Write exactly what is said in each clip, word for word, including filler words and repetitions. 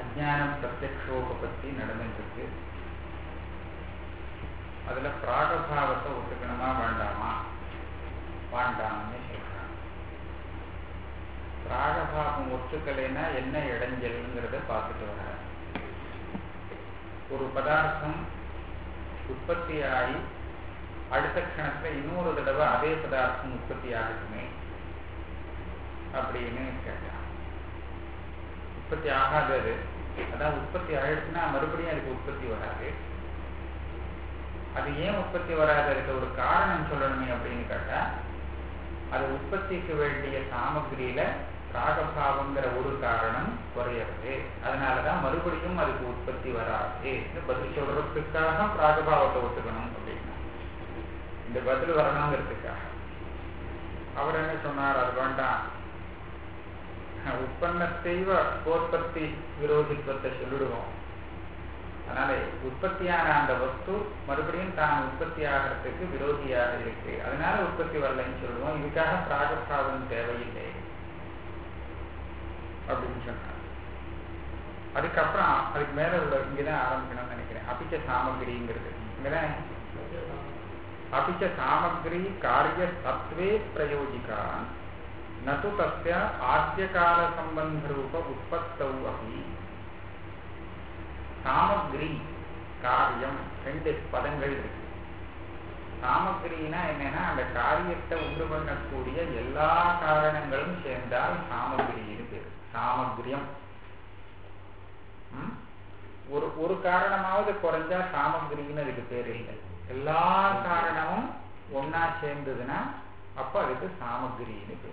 அஜ்ஞானம் பிரத்யக்ஷோபத்தி நடந்துருக்கு. அதுல பிராகபாவத்தை ஒத்துக்கணுமா வேண்டாமா? வேண்டாம்னு சொல்றாங்க. பிராகபாவம் ஒத்துக்கலைன்னா என்ன இடைஞ்சல்ங்கிறத பார்த்துட்டு வர. ஒரு பதார்த்தம் உற்பத்தியாகி அடுத்த க்ஷணத்துல இன்னொரு தடவை அதே பதார்த்தம் உற்பத்தி ஆகட்டுமே அப்படின்னு கேட்டான். உற்பத்தி ஆகாதது, அதான் உற்பத்தி ஆயிடுச்சுன்னா மறுபடியும் அதுக்கு உற்பத்தி வராது. அது ஏன் உற்பத்தி வராது, அதுக்கு ஒரு காரணம் சொல்லணுமே அப்படின்னு கேட்டா, அது உற்பத்திக்கு வேண்டிய சாமகிரியில ராகபாவங்கிற ஒரு காரணம் குறையிறது. அதனாலதான் மறுபடியும் அதுக்கு உற்பத்தி வராது. பதில் சொல்றதுக்காக ராகபாவத்தை ஒத்துக்கணும் அப்படின்னா, இந்த பதில் வரணுங்கிறதுக்காக. அவர் என்ன சொன்னார், அது வேண்டாம், உற்பத்தியைவ உற்பத்தி விரோதித்துவத்தை சொல்லிடுவோம். அதனால உற்பத்தியான அந்த வஸ்து மறுபடியும் தான் உற்பத்தி ஆகிறதுக்கு விரோதியாக இருக்கு, அதனால உற்பத்தி வரலைன்னு சொல்லுவோம். இதுக்காக பிராகபாவம் தேவையில்லை அப்படின்னு சொன்னார். அதுக்கப்புறம் அதுக்கு மேல உள்ள இங்கதான் ஆரம்பிக்கணும்னு நினைக்கிறேன். அபிச்ச சாமகிரிங்கிறது இங்கதான். அபிச்ச சாமகிரி காரிய சத்வே பிரயோஜிகா நது தஸ்ய ஆத்ய கால சம்பந்த ரூப உற்பத்தௌ அபி. சாமகிரி காரியம் ரெண்டு பதங்கள் இருக்கு. சாமகிரினா என்னன்னா, அந்த காரியத்தை உண்டு பண்ணக்கூடிய எல்லா காரணங்களும் சேர்ந்தால் சாமகிரின்னு பேரு. சாமகிரியம் ஒரு ஒரு காரணமாவது குறைஞ்சா சாமகிரின்னு அதுக்கு பேரு இல்லை. எல்லா காரணமும் ஒன்னா சேர்ந்ததுன்னா அப்ப அதுக்கு சாமகிரின்னு பேரு.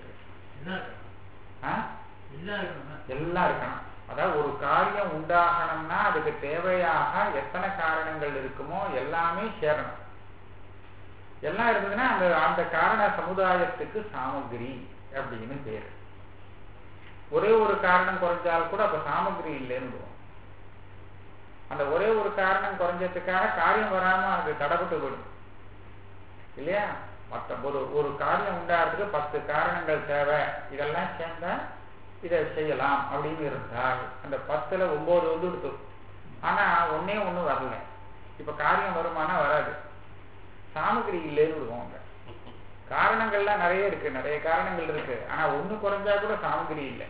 எல்லாம் இருக்கணும். அதாவது ஒரு காரியம் உண்டாகணும்னா அதுக்கு தேவையாக எத்தனை காரணங்கள் இருக்குமோ எல்லாமே சேரணும். எல்லாம் இருந்ததுன்னா அந்த அந்த காரண சமுதாயத்துக்கு சாமகிரி அப்படின்னு பேரு. ஒரே ஒரு காரணம் குறைஞ்சால் கூட அப்ப சாமகிரி இல்லைன்னு. அந்த ஒரே ஒரு காரணம் குறைஞ்சதுக்காக காரியம் வராம அது தடைப்பட்டு போடும் இல்லையா? மற்ற ஒரு ஒரு காரியம் உண்டாகிறதுக்கு பத்து காரணங்கள் தேவை, இதெல்லாம் சேர்ந்தா இதை செய்யலாம் அப்படின்னு இருந்தால் அந்த பத்துல ஒன்பது வந்து எடுத்து, ஆனா ஒன்னே ஒண்ணு வரல. இப்ப காரியம் வருமானா வராது, சாமகிரி இல்லைன்னு விடுவோம். காரணங்கள்லாம் நிறைய இருக்கு, நிறைய காரணங்கள் இருக்கு, ஆனா ஒண்ணு குறைஞ்சா கூட சாமகிரி இல்லை.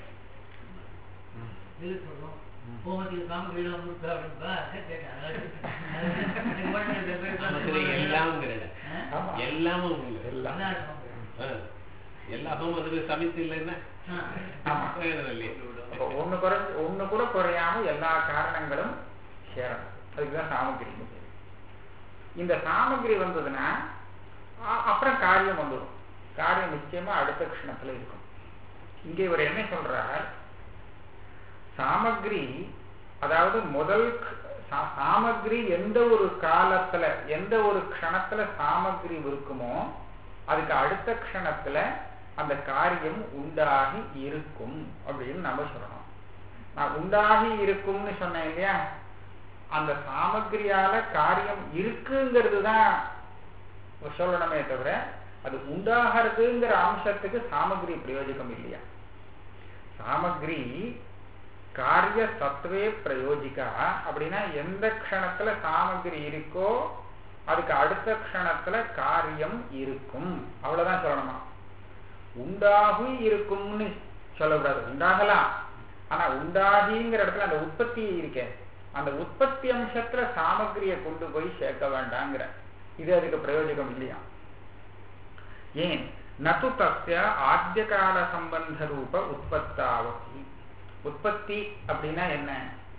ஒண்ணு குறைஞ்சு ஒண்ணு கூட குறையாம எல்லா காரணங்களும் சேரணும், அதுக்குதான் சாமகிரி. இந்த சாமகிரி வந்ததுன்னா அப்புறம் காரியம் வந்துடும். காரியம் நிச்சயமா அடுத்த க்ஷணத்துல இருக்கும். இங்கே இவர் என்ன சொல்றார், சாமகிரி அதாவது முதல் சாமகிரி எந்த ஒரு காலத்துல எந்த ஒரு க்ஷணத்துல சாமகிரி இருக்குமோ அதுக்கு அடுத்த க்ஷணத்துல அந்த காரியம் உண்டாகி இருக்கும் அப்படின்னு நம்ம சொல்லணும். நான் உண்டாகி இருக்கும்னு சொன்னேன் இல்லையா, அந்த சாமகிரியால காரியம் இருக்குங்கிறது தான் சொல்லணுமே தவிர அது உண்டாகிறதுங்கிற அம்சத்துக்கு சாமகிரி பிரயோஜகம் இல்லையா. சாமகிரி காரிய சத்வே பிரயோஜிகா அப்படின்னா எந்த க்ஷணத்துல சாமகிரி இருக்கோ அதுக்கு அடுத்த க்ஷணத்துல காரியம் இருக்கும், அவ்வளவுதான் சொல்லணுமா. உண்டாகி இருக்கும்னு சொல்லக்கூடாது. உண்டாகலாம், ஆனா உண்டாகிங்கிற இடத்துல அந்த உற்பத்தி இருக்க, அந்த உற்பத்தி அம்சத்துல சாமகிரியை கொண்டு போய் சேர்க்க வேண்டாங்கிற, இது அதுக்கு பிரயோஜகம் இல்லையா. ஏன் நது தஸ்ய ஆத்ய கால சம்பந்த ரூப உற்பத்தாவதி. உற்பத்தி அப்படின்னா என்ன,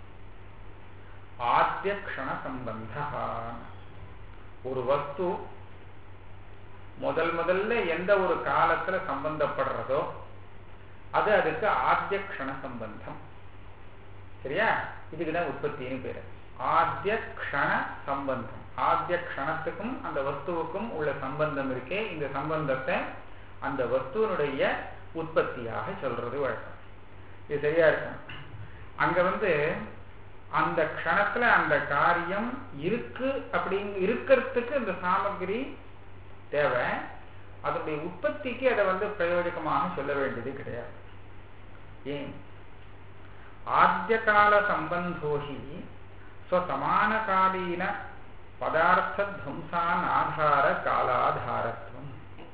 ஆத்ய க்ஷண சம்பந்த. ஒரு வஸ்து முதல் முதல்ல எந்த ஒரு காலத்துல சம்பந்தப்படுறதோ அது அதுக்கு ஆத்ய க்ஷண சம்பந்தம். சரியா? இதுக்குதான் உற்பத்தின்னு பேரு. ஆத்ய க்ஷண சம்பந்தம். ஆத்ய க்ஷணத்துக்கும் அந்த வஸ்துவுக்கும் உள்ள சம்பந்தம் இருக்கே, இந்த சம்பந்தத்தை அந்த வஸ்துவனுடைய உற்பத்தியாக சொல்றது வழக்கம். இது சரியா இருக்கும். அங்க வந்து அந்த க்ஷணத்துல அந்த காரியம் இருக்கு அப்படிங்க இருக்கிறதுக்கு இந்த சாமகிரி தேவை. அதனுடைய உற்பத்திக்கு அதை வந்து பிரயோஜகமாக சொல்ல வேண்டியது கிடையாது. ஏன் ஆத்ய கால சம்பந்தோஹி ஸ்வசமானகாலீன பதார்த்த துவம்சான் ஆதார காலாதாரத்துவம்.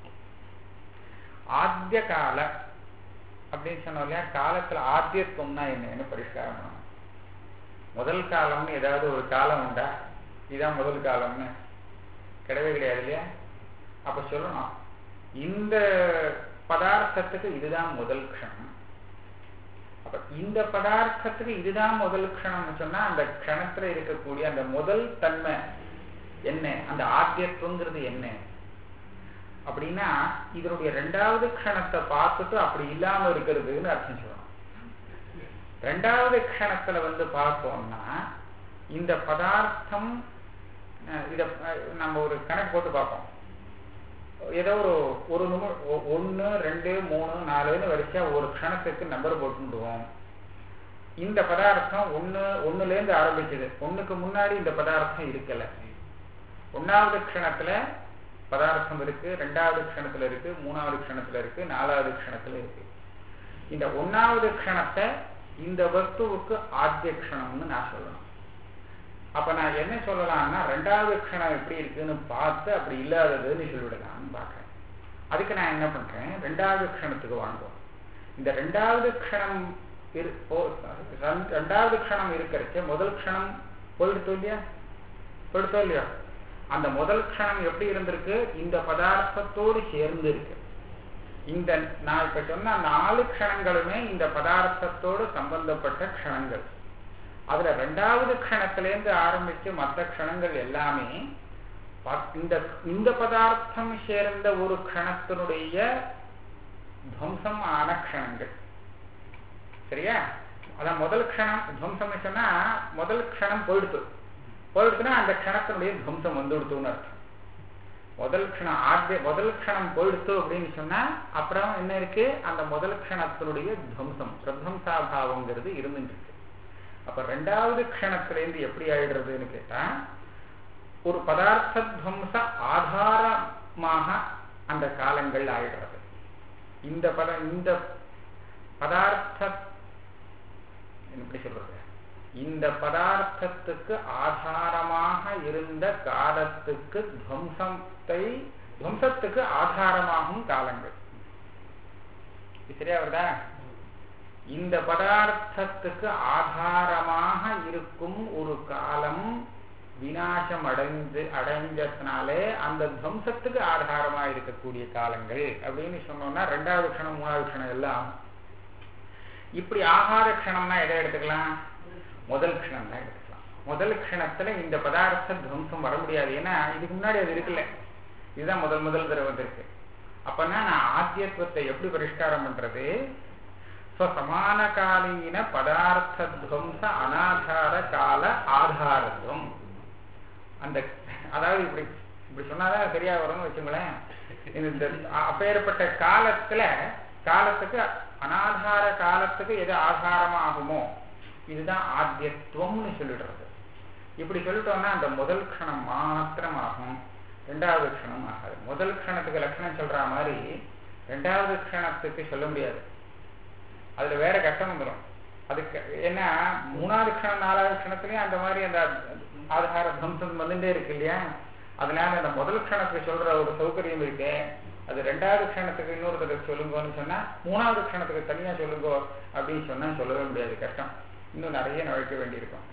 ஆத்ய கால அப்படின்னு சொன்னோம் இல்லையா, காலத்துல ஆத்தியத்துவம்னா என்னன்னு பரிஷ்காரம் பண்ணணும். முதல் காலம்னு ஏதாவது ஒரு காலம் உண்டா? இதுதான் முதல் காலம்னு கிடையவே கிடையாது இல்லையா? அப்ப சொல்லணும் இந்த பதார்த்தத்துக்கு இதுதான் முதல் க்ஷணம். அப்ப இந்த பதார்த்தத்துக்கு இதுதான் முதல் க்ஷணம்னு சொன்னா அந்த க்ஷணத்துல இருக்கக்கூடிய அந்த முதல் தன்மை என்ன, அந்த ஆத்தியத்துவங்கிறது என்ன அப்படின்னா இதனுடைய ரெண்டாவது க்ஷணத்தை பார்த்துட்டு அப்படி இல்லாம இருக்கிறதுன்னு அர்த்தம் சொல்லணும். ரெண்டாவது க்ஷணத்துல வந்து பார்த்தோம்னா இந்த பதார்த்தம், இத நம்ம ஒரு கணக்கு போட்டு பார்ப்போம். ஏதோ ஒரு ஒரு நிமிடம் ஒன்னு ரெண்டு மூணு நாலுன்னு வரிசையா ஒரு க்ஷணத்துக்கு நம்பர் போட்டுடுவோம். இந்த பதார்த்தம் ஒன்னு ஒண்ணுல இருந்து ஆரம்பிச்சது. ஒண்ணுக்கு முன்னாடி இந்த பதார்த்தம் இருக்கல. ஒன்னாவது க்ஷணத்துல பதார்த்தம் இருக்கு, ரெண்டாவது க்ஷணத்துல இருக்கு, மூணாவது க்ஷணத்துல இருக்கு, நாலாவது க்ஷணத்துல இருக்கு. இந்த ஒன்னாவது க்ஷணத்தை இந்த வஸ்துவுக்கு ஆத்திய க்ஷணம்னு நான் சொல்லணும். அப்ப நான் என்ன சொல்லலாம்னா ரெண்டாவது க்ஷணம் எப்படி இருக்குன்னு பார்த்து அப்படி இல்லாததுன்னு சொல்லிவிடலாம்னு பாக்குறேன். அதுக்கு நான் என்ன பண்றேன், ரெண்டாவது க்ஷணத்துக்கு வாங்குவோம். இந்த ரெண்டாவது க்ஷணம் ரெண்டாவது க்ஷணம் இருக்கிறச்ச முதல் க்ஷணம் போயிடுத்தோ இல்லையா, போயிடுத்தோ இல்லையா? அந்த முதல் க்ஷணம் எப்படி இருந்திருக்கு, இந்த பதார்த்தத்தோடு சேர்ந்து இருக்கு. இந்த நான் இப்ப சொன்ன நாலு க்ஷணங்களுமே இந்த பதார்த்தத்தோடு சம்பந்தப்பட்ட க்ஷணங்கள். அதுல ரெண்டாவது க்ஷணத்திலேருந்து ஆரம்பிச்சு மற்ற க்ஷணங்கள் எல்லாமே இந்த இந்த பதார்த்தம் சேர்ந்த ஒரு க்ஷணத்தினுடைய துவம்சம் ஆன க்ஷணங்கள். சரியா? அதான் முதல் க்ஷணம் துவம்சம் சொன்னா முதல் க்ஷணம் போயிடுத்து போயிடுச்சுன்னா அந்த க்ஷணத்தினுடைய துவம்சம் வந்துடுத்துன்னு அர்த்தம். முதல் க்ஷணம் ஆத்திய முதல் க்ஷணம் போயிடுத்து அப்படின்னு சொன்னா அப்புறம் என்ன இருக்கு, அந்த முதல் க்ஷணத்தினுடைய துவம்சம் பிரத்வம்சாபாவங்கிறது இருந்துட்டு இருக்கு. அப்ப ரெண்டாவது க்ஷணத்திலேருந்து எப்படி ஆயிடுறதுன்னு கேட்டா ஒரு பதார்த்த துவம்ச ஆதாரமாக அந்த காலங்கள் ஆயிடுறது. இந்த பத இந்த பதார்த்த எப்படி சொல்றது, இந்த பதார்த்தத்துக்கு ஆதாரமாக இருந்த காலத்துக்கு துவம்சத்தை துவம்சத்துக்கு ஆதாரமாகும் காலங்கள். சரியா வருதா? இந்த பதார்த்தத்துக்கு ஆதாரமாக இருக்கும் ஒரு காலம் விநாசம் அடைந்து அடைஞ்சதுனாலே அந்த துவம்சத்துக்கு ஆதாரமா இருக்கக்கூடிய காலங்கள் அப்படின்னு சொன்னோம்னா ரெண்டாவது க்ஷணம் மூணாவது க்ஷணம் எல்லாம். இப்படி ஆகாத க்ஷணம்னா எதை எடுத்துக்கலாம், முதல் க்ஷணம் தான் எடுத்துக்கலாம். முதல் க்ஷணத்துல இந்த பதார்த்த துவம்சம் வர முடியாது, ஏன்னா இதுக்கு முன்னாடி அது இருக்குல்ல, இதுதான் முதல் முதல் தடவை இருக்கு. அப்பன்னா நான் ஆத்தியத்துவத்தை எப்படி பரிஷ்காரம் பண்றது, சமானகாலீன பதார்த்த துவம்ச அனாதார கால ஆதாரத்துவம். அந்த அதாவது இப்படி இப்படி சொன்னாதான் சரியா வரும்னு வச்சுங்களேன். இந்த அப்பேற்பட்ட காலத்துல காலத்துக்கு அனாதார காலத்துக்கு எது ஆதாரமாகுமோ இதுதான் ஆத்தியத்துவம்னு சொல்லிடுறது. இப்படி சொல்லிட்டோம்னா அந்த முதல் க்ஷணம் மாத்திரமாகும், ரெண்டாவது க்ஷணம் ஆகாது. முதல் க்ஷணத்துக்கு லட்சணம் சொல்ற மாதிரி ரெண்டாவது க்ஷணத்துக்கு சொல்ல முடியாது, அதுல வேற கஷ்டம் வந்துடும். அதுக்கு என்ன மூணாவது க்ஷணம் நாலாவது க்ஷணத்துலயும் அந்த மாதிரி அந்த ஆதார துவம்சம் வந்துட்டே இருக்கு இல்லையா. அதனால அந்த முதல் க்ஷணத்துக்கு சொல்ற ஒரு சௌகரியம் இருக்கு, அது ரெண்டாவது க்ஷணத்துக்கு இன்னொருத்தருக்கு சொல்லுங்கன்னு சொன்னா மூணாவது க்ஷணத்துக்கு தனியா சொல்லுங்க அப்படின்னு சொன்னா சொல்லவே முடியாது, கஷ்டம். இன்னும் நிறைய நுழைக்க வேண்டியிருக்கும்.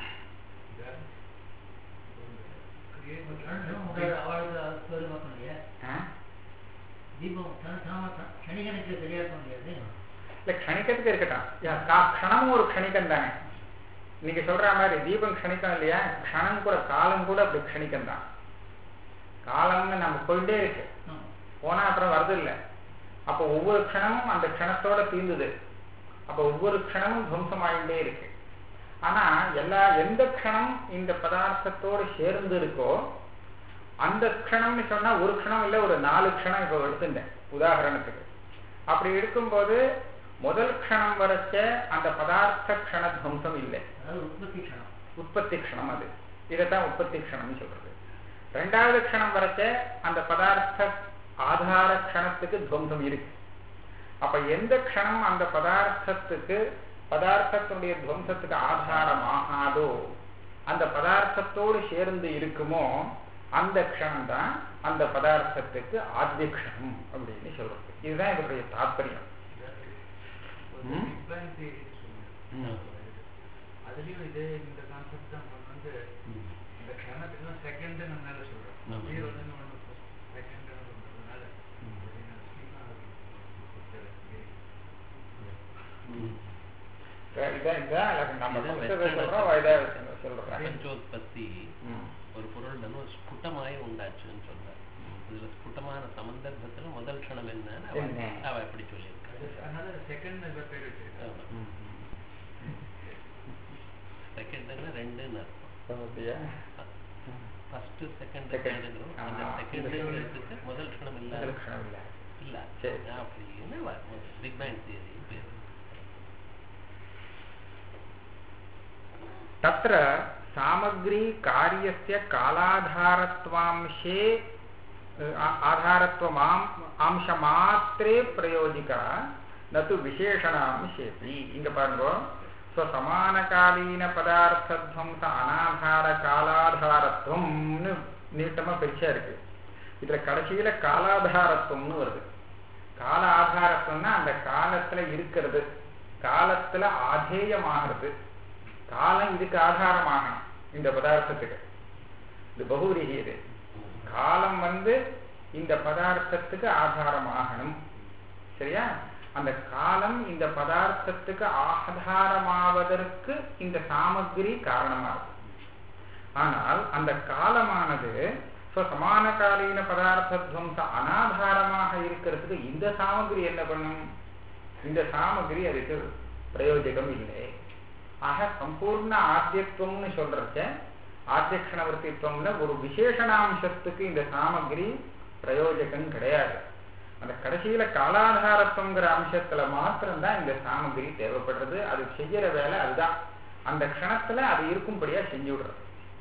இல்ல க்ஷணிக்கத்துக்கு இருக்கட்டும், க்ஷணமும் ஒரு க்ஷணிக்கம் தானே. நீங்க சொல்ற மாதிரி தீபம் க்ஷணிக்கம் இல்லையா, க்ஷணம் கூட காலம் கூட அப்படி க்ஷணிக்கம் தான். காலம்னு நம்ம போயிட்டே இருக்கு, போனா அப்புறம் வருது இல்லை. அப்ப ஒவ்வொரு க்ஷணமும் அந்த க்ஷணத்தோட தீர்ந்துது. அப்ப ஒவ்வொரு க்ஷணமும் துவம்சமாயிட்டே இருக்கு. ஆனா எல்லா எந்த க்ஷணம் இந்த பதார்த்தத்தோடு சேர்ந்து இருக்கோ அந்த க்ஷணம்னு சொன்னா ஒரு க்ஷணம் இல்லை, ஒரு நாலு க்ஷணம் இப்ப எடுத்துட்டேன் உதாரணத்துக்கு. அப்படி இருக்கும்போது முதல் க்ஷணம் வரைச்ச அந்த பதார்த்த க்ஷண துவம்சம் இல்லை, உற்பத்தி க்ஷணம். அது இதைத்தான் உற்பத்தி க்ஷணம்னு சொல்றது. ரெண்டாவது க்ஷணம் வரைச்ச அந்த பதார்த்த ஆதார க்ஷணத்துக்கு துவம்சம் இருக்கு. அப்ப எந்த க்ஷணம் அந்த பதார்த்தத்துக்கு பதார்த்தத்தினுடைய துவம்சத்துக்கு ஆதாரமாகாதோ, அந்த பதார்த்தத்தோடு சேர்ந்து இருக்குமோ, அந்த க்ஷணம் தான் அந்த பதார்த்தத்துக்கு ஆத்ய க்ஷணம் அப்படின்னு சொல்றது. இதுதான் இதனுடைய தாற்பயம். அதுலயும் இதே இந்த கான்செப்ட் தான் வந்து இந்த க்ஷணத்துக்கு செகண்ட் நம்மளால சொல்றோம். இது வந்து செகண்ட் சொல்றதுனால பிரபஞ்சோத்பத்தி ஒரு பொருள் ஸ்புட்டமாய் உண்டாச்சுன்னு சொல்றாரு. இதுல ஸ்புட்டமான சந்தர்ப்பத்துல முதல் க்ஷணம் என்னன்னு அவ எப்படி சொல்லியிருக்காரு. அதனால செகண்ட் பேர் வச்சிருக்காங்க. செகண்ட்னா ரெண்டுன்னு அர்த்தம். ஃபர்ஸ்ட் செகண்ட் தேர்டுங்கிறோம். அந்த செகண்ட்ங்கிறதுக்கு முதல் க்ஷணம் இல்ல இல்ல அப்படின்னு பிக் பேங் தியரி பேர். तत्र सामग्री कार्यस्य कालाधारत्वांशे आधारत्वमाम अंशमात्रे प्रयोजिका न तु विशेषणांशेपि. इंग पारुंगो, सो समानकालीन पदार्थध्वंस अनाधार कालाधारत्वம்னு நீட்டமா பிரிச்சா இருக்கு. இதுல கடைசியில காலாதாரத்துவம்னு வருது. கால ஆதாரத்துவம்னா அந்த காலத்துல இருக்கிறது, காலத்துல ஆதேயமாகிறது. காலம் இதுக்கு ஆதாரமாகணும். இந்த பதார்த்தத்துக்கு இது பகுவிரீகி. இது காலம் வந்து இந்த பதார்த்தத்துக்கு ஆதாரமாகணும். சரியா? அந்த காலம் இந்த பதார்த்தத்துக்கு ஆதாரமாவதற்கு இந்த சாமகிரி காரணமாகும். ஆனால் அந்த காலமானது சமானகாலீன பதார்த்த துவம்ச அனாதாரமாக இருக்கிறதுக்கு இந்த சாமகிரி என்ன பண்ணும்? இந்த சாமகிரி அதுக்கு பிரயோஜகம் இல்லை. ஆக சம்பூர்ண ஆத்தியத்துவம்னு சொல்றச்ச ஆத்தியக்ஷணவர்த்தித்துவம்ல ஒரு விசேஷணாம்சத்துக்கு இந்த சாமகிரி பிரயோஜகம் கிடையாது. அந்த கடைசியில காலாதாரத்துவங்கிற அம்சத்துல மாத்திரம்தான் இந்த சாமகிரி தேவைப்படுறது. அது செய்யற வேலை அதுதான். அந்த க்ஷணத்துல அது இருக்கும்படியா செஞ்சு விடுறது.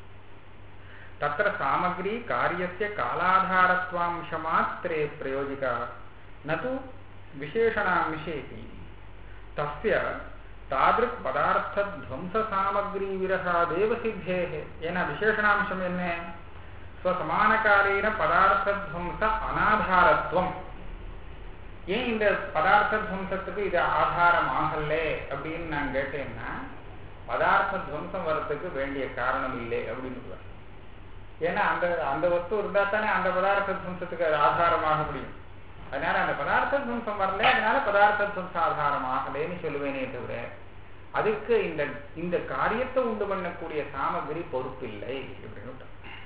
தத்திர சாமகிரி காரியஸ்ய காலாதாரத்வாம்சமாத்திரே பிரயோஜிகா நது விசேஷணாம்சேதி தஸ்ய தாத்ருக் பதார்த்த துவம்ச சாமகிரி விரகாதேவ சித்தேஹ. ஏன்னா விசேஷணாம்சம் என்ன? ஸ்வசமானகாலீன பதார்த்த துவம்ச அனாதாரத்துவம். ஏன் இந்த பதார்த்த துவம்சத்துக்கு இது ஆதாரம் ஆகல அப்படின்னு நான் கேட்டேன்னா, பதார்த்த துவம்சம் வர்றதுக்கு வேண்டிய காரணம் இல்லை அப்படின்னு. ஏன்னா அந்த அந்த வஸ்து இருந்தா தானே அந்த பதார்த்த துவம்சத்துக்கு அது ஆதாரமாக முடியும். அதனால அந்த பதார்த்த துவம்சம் வரல, அதனால பதார்த்த துவம்சம் ஆதாரம் ஆகலேன்னு சொல்லுவேனே தவிர அதுக்கு இந்த இந்த காரியத்தை உண்டு பண்ணக்கூடிய சாமகிரி பொறுப்பு இல்லை அப்படின்னு.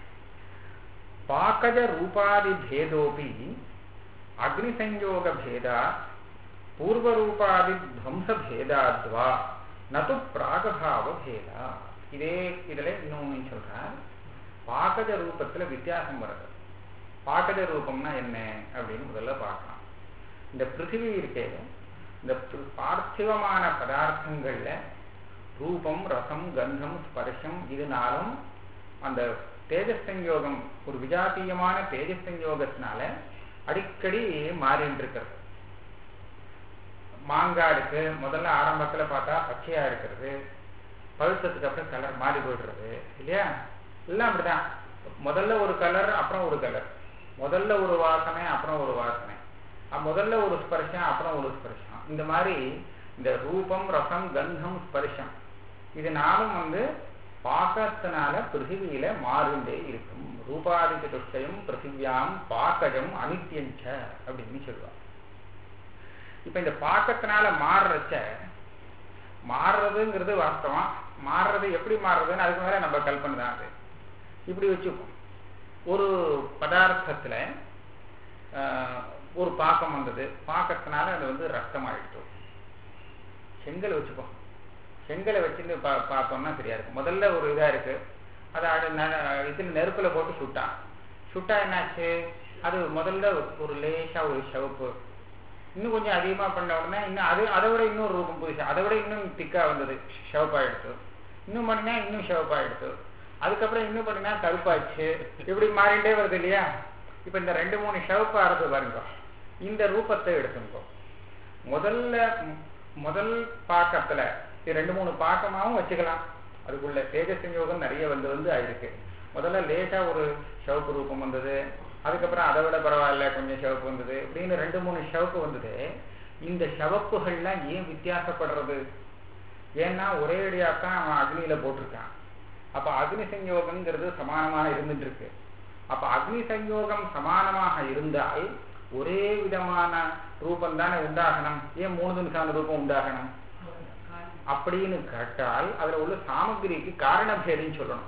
பாக்கஜ ரூபாதி பேதோபி அக்னி சஞ்சோக பேதா பூர்வரூபாதி துவம்ச பேதாத்வா நது பிராகபாவ பேதா. இதே இதுல இன்னொன்னு சொல்றார். பாக்கஜ ரூபத்துல வித்தியாசம் வருது. பாக்கஜ ரூபம்னா என்ன அப்படின்னு முதல்ல பார்க்கலாம். இந்த பிருத்திவி இருக்கே, இந்த பார்த்திவமான பதார்த்தங்கள்ல ரூபம், ரசம், கந்தம், ஸ்பர்ஷம் இதனாலும் அந்த தேஜஸ்சங்கயோகம், ஒரு விஜாத்தீயமான தேஜஸ்சங்கயோகத்தினால அடிக்கடி மாறிட்டு இருக்கிறது. மாங்காய் இருக்கு, முதல்ல ஆரம்பத்துல பார்த்தா பச்சையா இருக்கிறது, பழுத்தத்துக்கு அப்புறம் கலர் மாறி போயிடுறது இல்லையா? எல்லாம் அப்படிதான். முதல்ல ஒரு கலர், அப்புறம் ஒரு கலர், முதல்ல ஒரு வாசனை, அப்புறம் ஒரு வாசனை, முதல்ல ஒரு ஸ்பர்ஷம், அப்புறம் ஒரு ஸ்பர்ஷம். இந்த மாதிரி இந்த ரூபம், ரசம், கந்தம், ஸ்பர்ஷம் இதனாலும் வந்து பாக்கத்தினால பிருத்திவியில மாறுண்டே இருக்கும். ரூபாதி சதுஷ்டயம் பிருத்திவியாம் பாக்கஜம் அனித்யஞ்ச அப்படின்னு சொல்லுவாங்க. இப்ப இந்த பாக்கத்தினால மாறுறச்ச, மாறுறதுங்கிறது வாஸ்தவம். மாறுறது எப்படி மாறுறதுன்னு அதுக்கு மேல நம்ம கல்பனை தான். அது இப்படி வச்சுப்போம். ஒரு பதார்த்தத்துல ஒரு பாக்கம் வந்தது, பாக்கத்தினால அது வந்து ரத்தமாயிடுச்சு. செங்கல் வச்சுப்போம். செங்கலை வச்சுட்டு பா பார்த்தோம்னா சரியா இருக்கும். முதல்ல ஒரு இதா இருக்கு, அதை இதுல நெருப்புல போட்டு சுட்டான். சுட்டா என்னாச்சு? அது முதல்ல ஒரு லேசா ஒரு சிவப்பு, இன்னும் கொஞ்சம் அதிகமா பண்ண உடனே இன்னும் அது அதை விட இன்னொரு ரூபம் புதுசா, அதை விட இன்னும் திக்கா வந்தது, சிவப்பாயிடுச்சு. இன்னும் பண்ணினா இன்னும் சிவப்பாயிடுச்சு. அதுக்கப்புறம் இன்னும் பண்ணினா கருப்பாச்சு. இப்படி மாறிட்டே வருது இல்லையா? இப்ப இந்த ரெண்டு மூணு சிவப்பு ஆறுது பாருங்க. இந்த ரூபத்தை எடுத்துக்கோ. முதல்ல முதல் பாக்கத்துல இது ரெண்டு மூணு பாக்கமாவும் வச்சுக்கலாம். அதுக்குள்ள தேஜஸ் சஞ்யோகம் நிறைய வந்து வந்து ஆயிருக்கு. முதல்ல லேசா ஒரு சிவப்பு ரூபம் வந்தது, அதுக்கப்புறம் அதை விட பரவாயில்ல கொஞ்சம் சிவப்பு வந்தது, இப்படின்னு ரெண்டு மூணு சிவப்பு வந்தது. இந்த சிவப்புகள்லாம் ஏன் வித்தியாசப்படுறது? ஏன்னா ஒரே அடியாத்தான் அவன் அக்னியில போட்டிருக்கான். அப்ப அக்னி சஞ்யோகம்ங்கிறது சமானமாக இருந்துட்டு இருக்கு. அப்ப அக்னி சஞ்யோகம் சமானமாக இருந்தால் ஒரே விதமான ரூபம் தானே உண்டாகணும். ஏன் மூணு நிமிஷம் ரூபம் உண்டாகணும் அப்படின்னு கேட்டால் அதுல உள்ள சாமகிரிக்கு காரணபேதம் சொல்லணும்.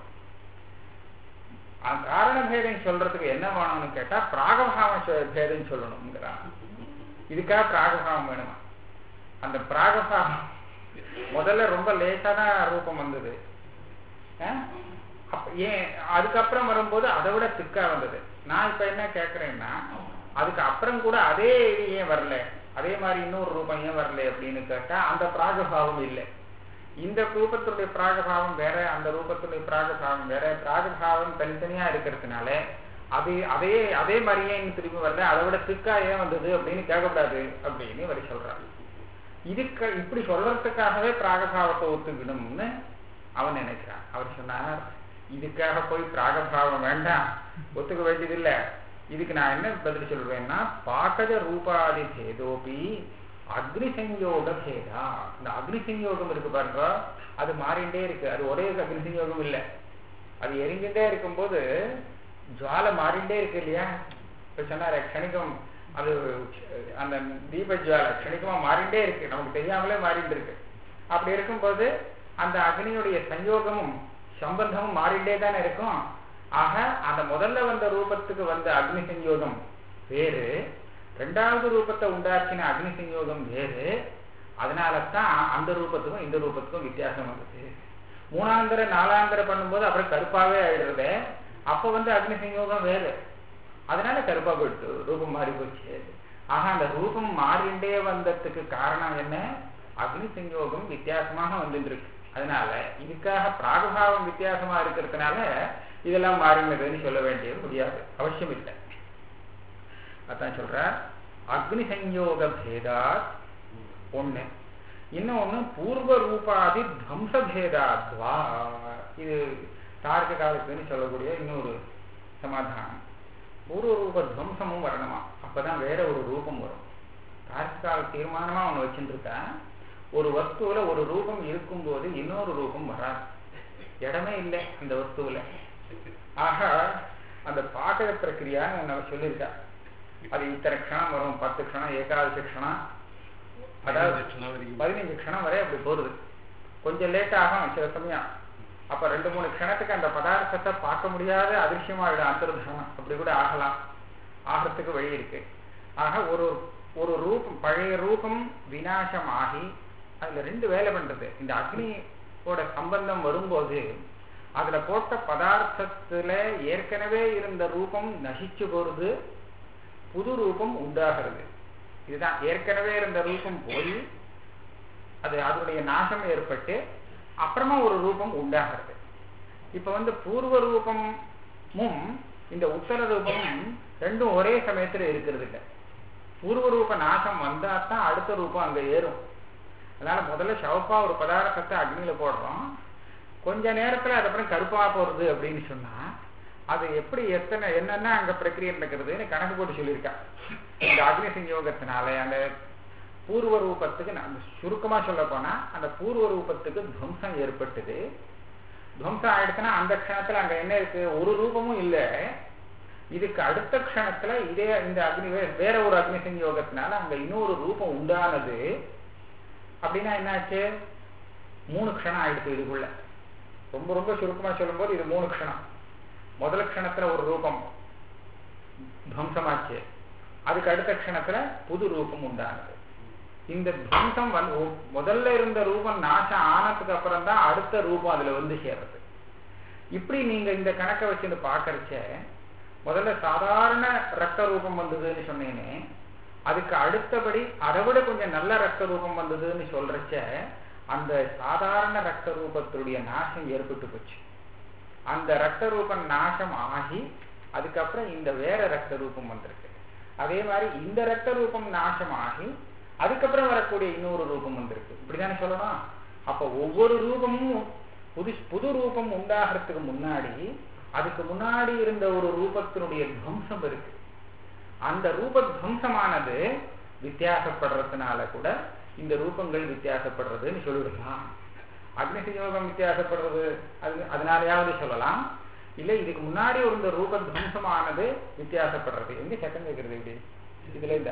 காரணபேதம் சொல்றதுக்கு என்ன வேணும்னு கேட்டா பிராகபாவ பேதம் சொல்லணும்ங்கிறான். இதுக்காக பிராகபாவம் வேணுமா? அந்த பிராகபாவம் முதல்ல ரொம்ப லேசான ரூபம் வந்தது, ஏன் அதுக்கப்புறம் வரும்போது அதை விட திக்கா வந்தது. நான் இப்ப என்ன கேட்கிறேன்னா அதுக்கு அப்புறம் கூட அதே இது ஏன் வரல, அதே மாதிரி இன்னொரு ரூபம் ஏன் வரல அப்படின்னு கேட்டா அந்த பிராகபாவம் இல்லை. இந்த ரூபத்துடைய பிராகபாவம் வேற, அந்த ரூபத்துடைய பிராகபாவம் வேற. பிராகபாவம் தனித்தனியா இருக்கிறதுனால அது அதே அதே மாதிரியே திரும்பி வரல, அதை விட திக்கா ஏன் வந்தது அப்படின்னு கேட்கக்கூடாது அப்படின்னு வரை சொல்றாங்க. இதுக்கு இப்படி சொல்றதுக்காகவே பிராகபாவத்தை ஒத்துக்கணும்னு அவன் நினைக்கிறான். அவர் சொன்னார் இதுக்காக போய் பிராகபாவம் வேண்டாம், ஒத்துக்க வேண்டியதில்லை. இதுக்கு நான் என்ன பதில் சொல்வேன்னா பாகஜ ரூபாதி பேதோபி அக்னி சஞ்யோக பேதா. இந்த அக்னி சஞ்யோகம் இருக்கு பாருங்க, அது மாறிண்டே இருக்கு. அது ஒரே அக்னி சஞ்யோகம் இல்லை, அது எரிஞ்சுட்டே இருக்கும்போது ஜுவாலை மாறிண்டே இருக்கு இல்லையா? இப்ப சொன்னார் க்ஷணிகம், அது அந்த தீப ஜுவாலை க்ஷணிகமா மாறிண்டே இருக்கு, நமக்கு தெரியாமலே மாறிட்டு இருக்கு. அப்படி இருக்கும்போது அந்த அக்னியுடைய சஞ்யோகமும் சம்பந்தமும் மாறிண்டே தானே இருக்கும். ஆக அந்த முதல்ல வந்த ரூபத்துக்கு வந்த அக்னி சஞ்யோகம் வேறு, ரெண்டாவது ரூபத்தை உண்டாக்கின அக்னி சஞ்யோகம் வேறு. அதனாலதான் அந்த ரூபத்துக்கும் இந்த ரூபத்துக்கும் வித்தியாசம் வந்தது. மூணாந்திர நாலாந்திர பண்ணும்போது அப்புறம் கருப்பாவே ஆயிடுறது. அப்ப வந்து அக்னி சஞ்யோகம் வேறு, அதனால கருப்பா போயிடுச்சு, ரூபம் மாறி போச்சு. ஆக அந்த ரூபம் மாறிண்டே வந்ததுக்கு காரணம் என்ன? அக்னி சஞ்யோகம் வித்தியாசமாக வந்துட்டு இருக்கு. அதனால இதுக்காக பிராகபாவம் வித்தியாசமா இருக்கிறதுனால இதெல்லாம் மாறினதுன்னு சொல்ல வேண்டிய முடியாது, அவசியம் இல்லை. அதான் சொல்ற அக்னி சஞ்யோக பேதாத் ஒண்ணு, இன்னொன்னு பூர்வ ரூபாதி துவம்ச பேதாத்வா. இது தார்க்க காலத்துன்னு சொல்லக்கூடிய இன்னொரு சமாதானம். பூர்வ ரூப துவம்சமும் வரணுமா, அப்பதான் வேற ஒரு ரூபம் வரும். தார்க்க கால தீர்மானமா ஒண்ணு வச்சுட்டு இருக்கா, ஒரு வஸ்துவில ஒரு ரூபம் இருக்கும்போது இன்னொரு ரூபம் வராது, இடமே இல்லை அந்த வஸ்துவில. ஆக அந்த பாகத பிரக்கிரியான்னு நம்ம சொல்லியிருக்கா, அது இத்தனை க்ஷணம் வரும், பத்து க்ஷணம், ஏகாதசி க்ஷணம், அதாவது பதினஞ்சு க்ஷணம் வரை அப்படி போறது. கொஞ்சம் லேட் ஆகும் சில சமயம். அப்ப ரெண்டு மூணு க்ஷணத்துக்கு அந்த பதார்த்தத்தை பார்க்க முடியாத அதிர்ஷ்யமாயிடும், அந்தர்தனம் அப்படி கூட ஆகலாம், ஆகிறதுக்கு வழி இருக்கு. ஆக ஒரு ஒரு ரூபம், பழைய ரூபம் விநாசம் ஆகி அதுல ரெண்டு வேலை பண்றது. இந்த அக்னியோட சம்பந்தம் வரும்போது அதுல போட்ட பதார்த்தத்துல ஏற்கனவே இருந்த ரூபம் நசிச்சு போறது, புது ரூபம் உண்டாகிறது. இதுதான் ஏற்கனவே இருந்த ரூபம் போய் அது அதனுடைய நாசம் ஏற்பட்டு அப்புறமா ஒரு ரூபம் உண்டாகிறது. இப்ப வந்து பூர்வ ரூபமும் இந்த உத்தர ரூபமும் ரெண்டும் ஒரே சமயத்துல இருக்கிறது இல்லை. பூர்வ ரூப நாசம் வந்தா தான் அடுத்த ரூபம் அங்க ஏறும். அதனால முதல்ல சவப்பா ஒரு பதார்த்தத்தை அக்னியில போடுறோம், கொஞ்ச நேரத்துல அதுக்கப்புறம் கருப்பா போறது அப்படின்னு சொன்னா அது எப்படி எத்தனை என்னன்னா அங்க பிரக்கிரியை நடக்கிறதுன்னு கணக்கு போட்டு சொல்லியிருக்கா. இந்த அக்னி சஞ்யோகத்தினால அந்த பூர்வ ரூபத்துக்கு அந்த சுருக்கமா சொல்ல போனா அந்த பூர்வ ரூபத்துக்கு துவம்சம் ஏற்பட்டது. துவம்சம் ஆயிடுச்சுன்னா அந்த க்ஷணத்துல அங்க என்ன இருக்கு, ஒரு ரூபமும் இல்லை. இதுக்கு அடுத்த க்ஷணத்துல இதே இந்த அக்னி வேற ஒரு அக்னி சஞ்யோகத்தினால அங்க இன்னொரு ரூபம் உண்டானது. அப்படின்னா என்னாச்சு, மூணு க்ஷணம் ஆயிடுச்சு இதுக்குள்ள. ரொம்ப ரொம்ப சுருக்கமா சொல்லும் போது இது மூணு க்ஷணம். முதல் க்ஷணத்துல ஒரு ரூபம் துவம்சமாச்சு, அதுக்கு அடுத்த க்ஷணத்துல புது ரூபம் உண்டானது. இந்த துவம்சம் வந்து முதல்ல இருந்த ரூபம் நாசம் ஆனதுக்கு அப்புறம் தான் அடுத்த ரூபம் அதுல வந்து சேர்றது. இப்படி நீங்க இந்த கணக்கை வச்சுட்டு பாக்கறச்ச முதல்ல சாதாரண ரத்த ரூபம் வந்ததுன்னு சொன்னேனே, அதுக்கு அடுத்தபடி அதை விட கொஞ்சம் நல்ல ரத்த ரூபம் வந்ததுன்னு சொல்றச்ச அந்த சாதாரண ரத்த ரூபத்துடைய நாசம் ஏற்பட்டு போச்சு. அந்த ரத்த ரூபம் நாசம் ஆகி அதுக்கப்புறம் இந்த வேற ரத்த ரூபம் வந்திருக்கு. அதே மாதிரி இந்த ரத்த ரூபம் நாசம் ஆகி அதுக்கப்புறம் வரக்கூடிய இன்னொரு ரூபம் வந்திருக்கு, இப்படிதானே சொல்லணும். அப்ப ஒவ்வொரு ரூபமும் புது புது ரூபம் உண்டாகிறதுக்கு முன்னாடி அதுக்கு முன்னாடி இருந்த ஒரு ரூபத்தினுடைய துவம்சம் இருக்கு. அந்த ரூப துவம்சமானது வித்தியாசப்படுறதுனால கூட இந்த ரூபங்கள் வித்தியாசப்படுறதுன்னு சொல்லிவிடலாம். அக்னி சயோகம் வித்தியாசப்படுறது அது அதனாலயாவது சொல்லலாம். இல்லை இதுக்கு முன்னாடி ஒரு இந்த ரூப துவம்சமானது வித்தியாசப்படுறது. எங்க சட்டம் கேட்கறது இப்படி இதுல இந்த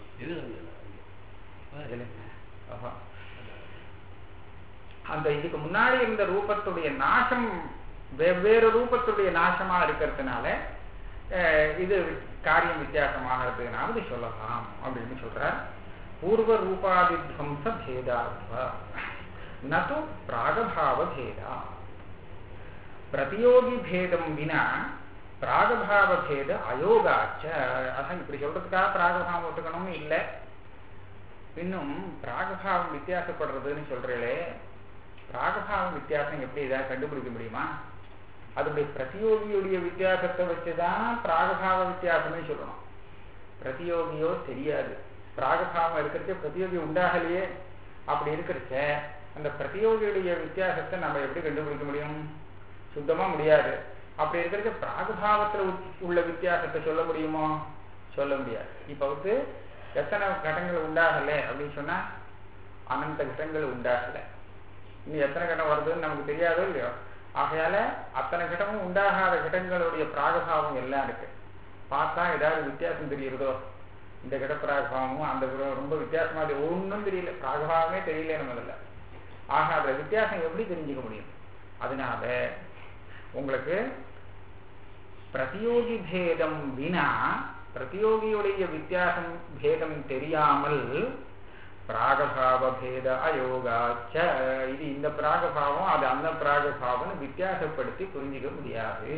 அந்த இதுக்கு முன்னாடி இருந்த ரூபத்துடைய நாசம் வெவ்வேறு ரூபத்துடைய நாசமா இருக்கிறதுனால இது காரியம் வித்தியாசமாகிறதுனாவது சொல்லலாம் அப்படின்னு சொல்றார். பூர்வ ரூபாதித்வம்ச பேதாத்வ நது பிராகபாவ பேதா பிரதியோகி பேதம் வினா பிராகபாவ பேத அயோகாச்ச. அதான் இப்படி சொல்றதுக்காக பிராகபாவம் ஒத்துக்கணும்னு இல்லை. இன்னும் பிராகபாவம் வித்தியாசப்படுறதுன்னு சொல்றீங்களே, பிராகபாவம் வித்தியாசம் எப்படி ஏதாவது கண்டுபிடிக்க முடியுமா? அதனுடைய பிரதியோகியுடைய வித்தியாசத்தை வச்சுதான் பிராகபாவ வித்தியாசமே சொல்லணும். பிரதியோகியோ தெரியாது, பிராகபாவம் இருக்கிறச்ச பிரதியோகி உண்டாகலையே. அப்படி இருக்கிறச்ச அந்த பிரதியோகியுடைய வித்தியாசத்தை நம்ம எப்படி கண்டுபிடிக்க முடியும்? சுத்தமா முடியாது. அப்படி இருக்கிறச்ச பிராகபாவத்துல உள்ள வித்தியாசத்தை சொல்ல முடியுமோ? சொல்ல முடியாது. இப்ப வந்து எத்தனை கட்டங்கள் உண்டாகலை அப்படின்னு சொன்னா அனந்த கட்டங்கள் உண்டாகலை. இன்னும் எத்தனை கட்டம் வருதுன்னு நமக்கு தெரியாதோ இல்லையோ. ஆகையால அத்தனை கட்டமும் உண்டாகாத கட்டங்களுடைய பிராகபாவம் எல்லாம் இருக்கு. பார்த்தா ஏதாவது வித்தியாசம் தெரியுறதோ? இந்த கட்ட பிராகபாவமும் அந்த ரொம்ப வித்தியாசமா ஒன்றும் தெரியல, பிராகபாவமே தெரியல நம்மதில்ல. ஆக அந்த வித்தியாசம் எப்படி தெரிஞ்சுக்க முடியும்? அதனால உங்களுக்கு பிரதியோகி பேதம் வினா, பிரதியோகியுடைய வித்தியாசம் பேதம் தெரியாமல் பிராகபாவ பேத அயோகாச்ச, இது இந்த பிராகபாவம் அது அந்த பிராகபாவம் வித்தியாசப்படுத்தி புரிஞ்சிக்க முடியாது.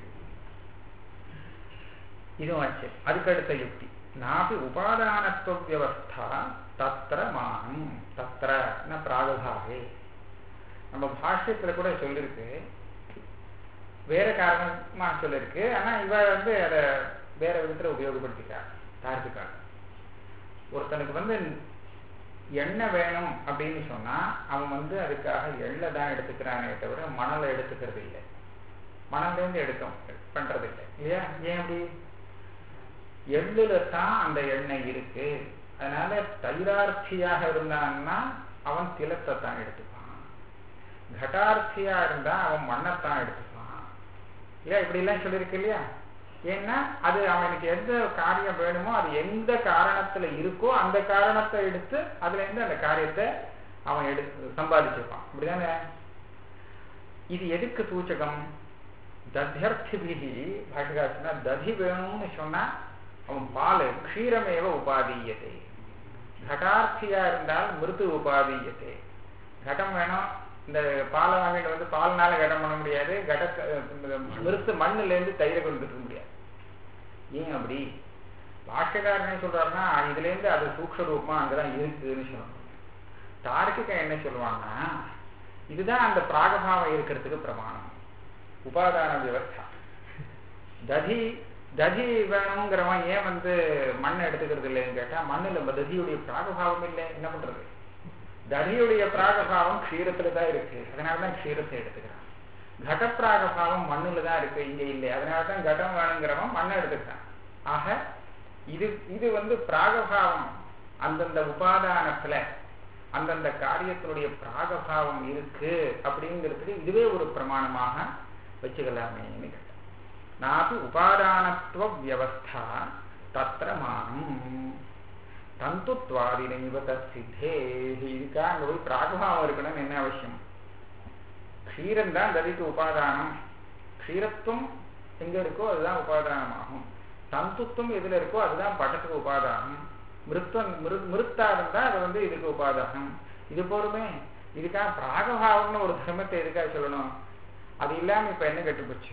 இதுவும் ஆச்சு. அதுக்கடுத்த யுக்தி நாபி உபாதானத்துவ வியவஸ்தா தத்திர மானம் தத்திர பிராகபாவே. நம்ம பாஷ்யத்துல கூட சொல்லிருக்கு, வேற காரணமா சொல்லிருக்கு. ஆனா இவ வந்து அதை வேற விதத்துல உபயோகப்படுத்திட்டார். தார்த்துக்காக ஒருத்தனுக்கு வந்து எண்ணெய் வேணும் அப்படின்னு சொன்னா அவன் வந்து அதுக்காக எள்ளை தான் எடுத்துக்கிறானே தவிர மணலை எடுத்துக்கிறது இல்லை. மணல்ல இருந்து எடுத்தோம் பண்றது இல்லை இல்லையா? ஏன் அப்படி? எள்ளுல தான் அந்த எண்ணெய் இருக்கு. அதனால தைரார்த்தியாக இருந்தான்னா அவன் திலத்தை தான் எடுத்துப்பான். கட்டார்த்தியா இருந்தா அவன் மண்ணைத்தான் எடுத்துப்பான் இல்லையா? இப்படி எல்லாம் சொல்லியிருக்கு இல்லையா? ஏன்னா அது அவனுக்கு எந்த காரியம் வேணுமோ அது எந்த காரணத்துல இருக்கோ அந்த காரணத்தை எடுத்து அதுல இருந்து அந்த காரியத்தை அவன் எடுத்து சம்பாதிச்சிருப்பான். அப்படிதானே? இது எதுக்கு சூச்சகம்? தத்யர்த்திபிகி பாஷகாச்சுன்னா ததி வேணும்னு சொன்னா அவன் பால் க்ஷீரமேவ உபாதீயத்தை. கட்டார்த்தியா இருந்தால் மிருத்து உபாதீயத்தை. கடம் வேணும், இந்த பாலை வாங்கிட்டு வந்து பால்னால கடம் பண்ண முடியாது, கட மிருத்து மண்ணுல இருந்து தயிரை கொண்டு இருக்க முடியாது. ஏன் அப்படி? பாஷ்யக்காரர் என்ன சொல்றாருன்னா இதுல இருந்து அது சூக்ஷ ரூபமா அங்கதான் இருக்குன்னு சொல்லுவாங்க. தார்க்கிக என்ன சொல்லுவாங்கன்னா இதுதான் அந்த பிராகபாவம் இருக்கிறதுக்கு பிரமாணம், உபாதான வியவஸ்தா. ததி ததி வேணுங்கிறவன் ஏன் வந்து மண்ணை எடுத்துக்கிறது இல்லைன்னு கேட்டா மண்ணுல ததியுடைய பிராகபாவம் இல்லை, என்ன பண்றது? ததியுடைய பிராகபாவம் க்ஷீரத்துல தான் இருக்கு, அதனாலதான் க்ஷீரத்தை எடுத்துக்கிறான். கட பிராகபாவம் மண்ணுல தான் இருக்கு, இங்க இல்லை, அதனாலதான் கடம் வேணுங்கிறவன் மண்ணை எடுத்துக்கிறான். ஆக இது இது வந்து பிராகபாவம் அந்தந்த உபாதானத்துல அந்தந்த காரியத்தினுடைய பிராகபாவம் இருக்கு அப்படிங்கிறதுக்கு இதுவே ஒரு பிரமாணமாக வச்சுக்கலாமேன்னு கேட்டான். நாபி உபாதானத்துவ வியவஸ்தா தத்திர மானம் தந்துத்வாதினைவ தத்சித்தே. இதுக்கா அங்க போய் பிராகபாவம் இருக்கணும்னு என்ன அவசியம்? க்ஷீரம் தான் கதிக்கு உபாதானம். க்ஷீரத்துவம் எங்க இருக்கோ அதுதான் உபாதானமாகும். தந்துத்துவம் எதுல இருக்கோ அதுதான் பட்டத்துக்கு உபாதானம். மிருத்தம் மிருத்தா இருந்தா அது வந்து இதுக்கு உபாதானம். இது போருமே. இதுக்காக பிராகபாவம்னு ஒரு தர்மத்தை எதுக்காக சொல்லணும்? அது இல்லாம இப்ப என்ன கெட்டுப்போச்சு?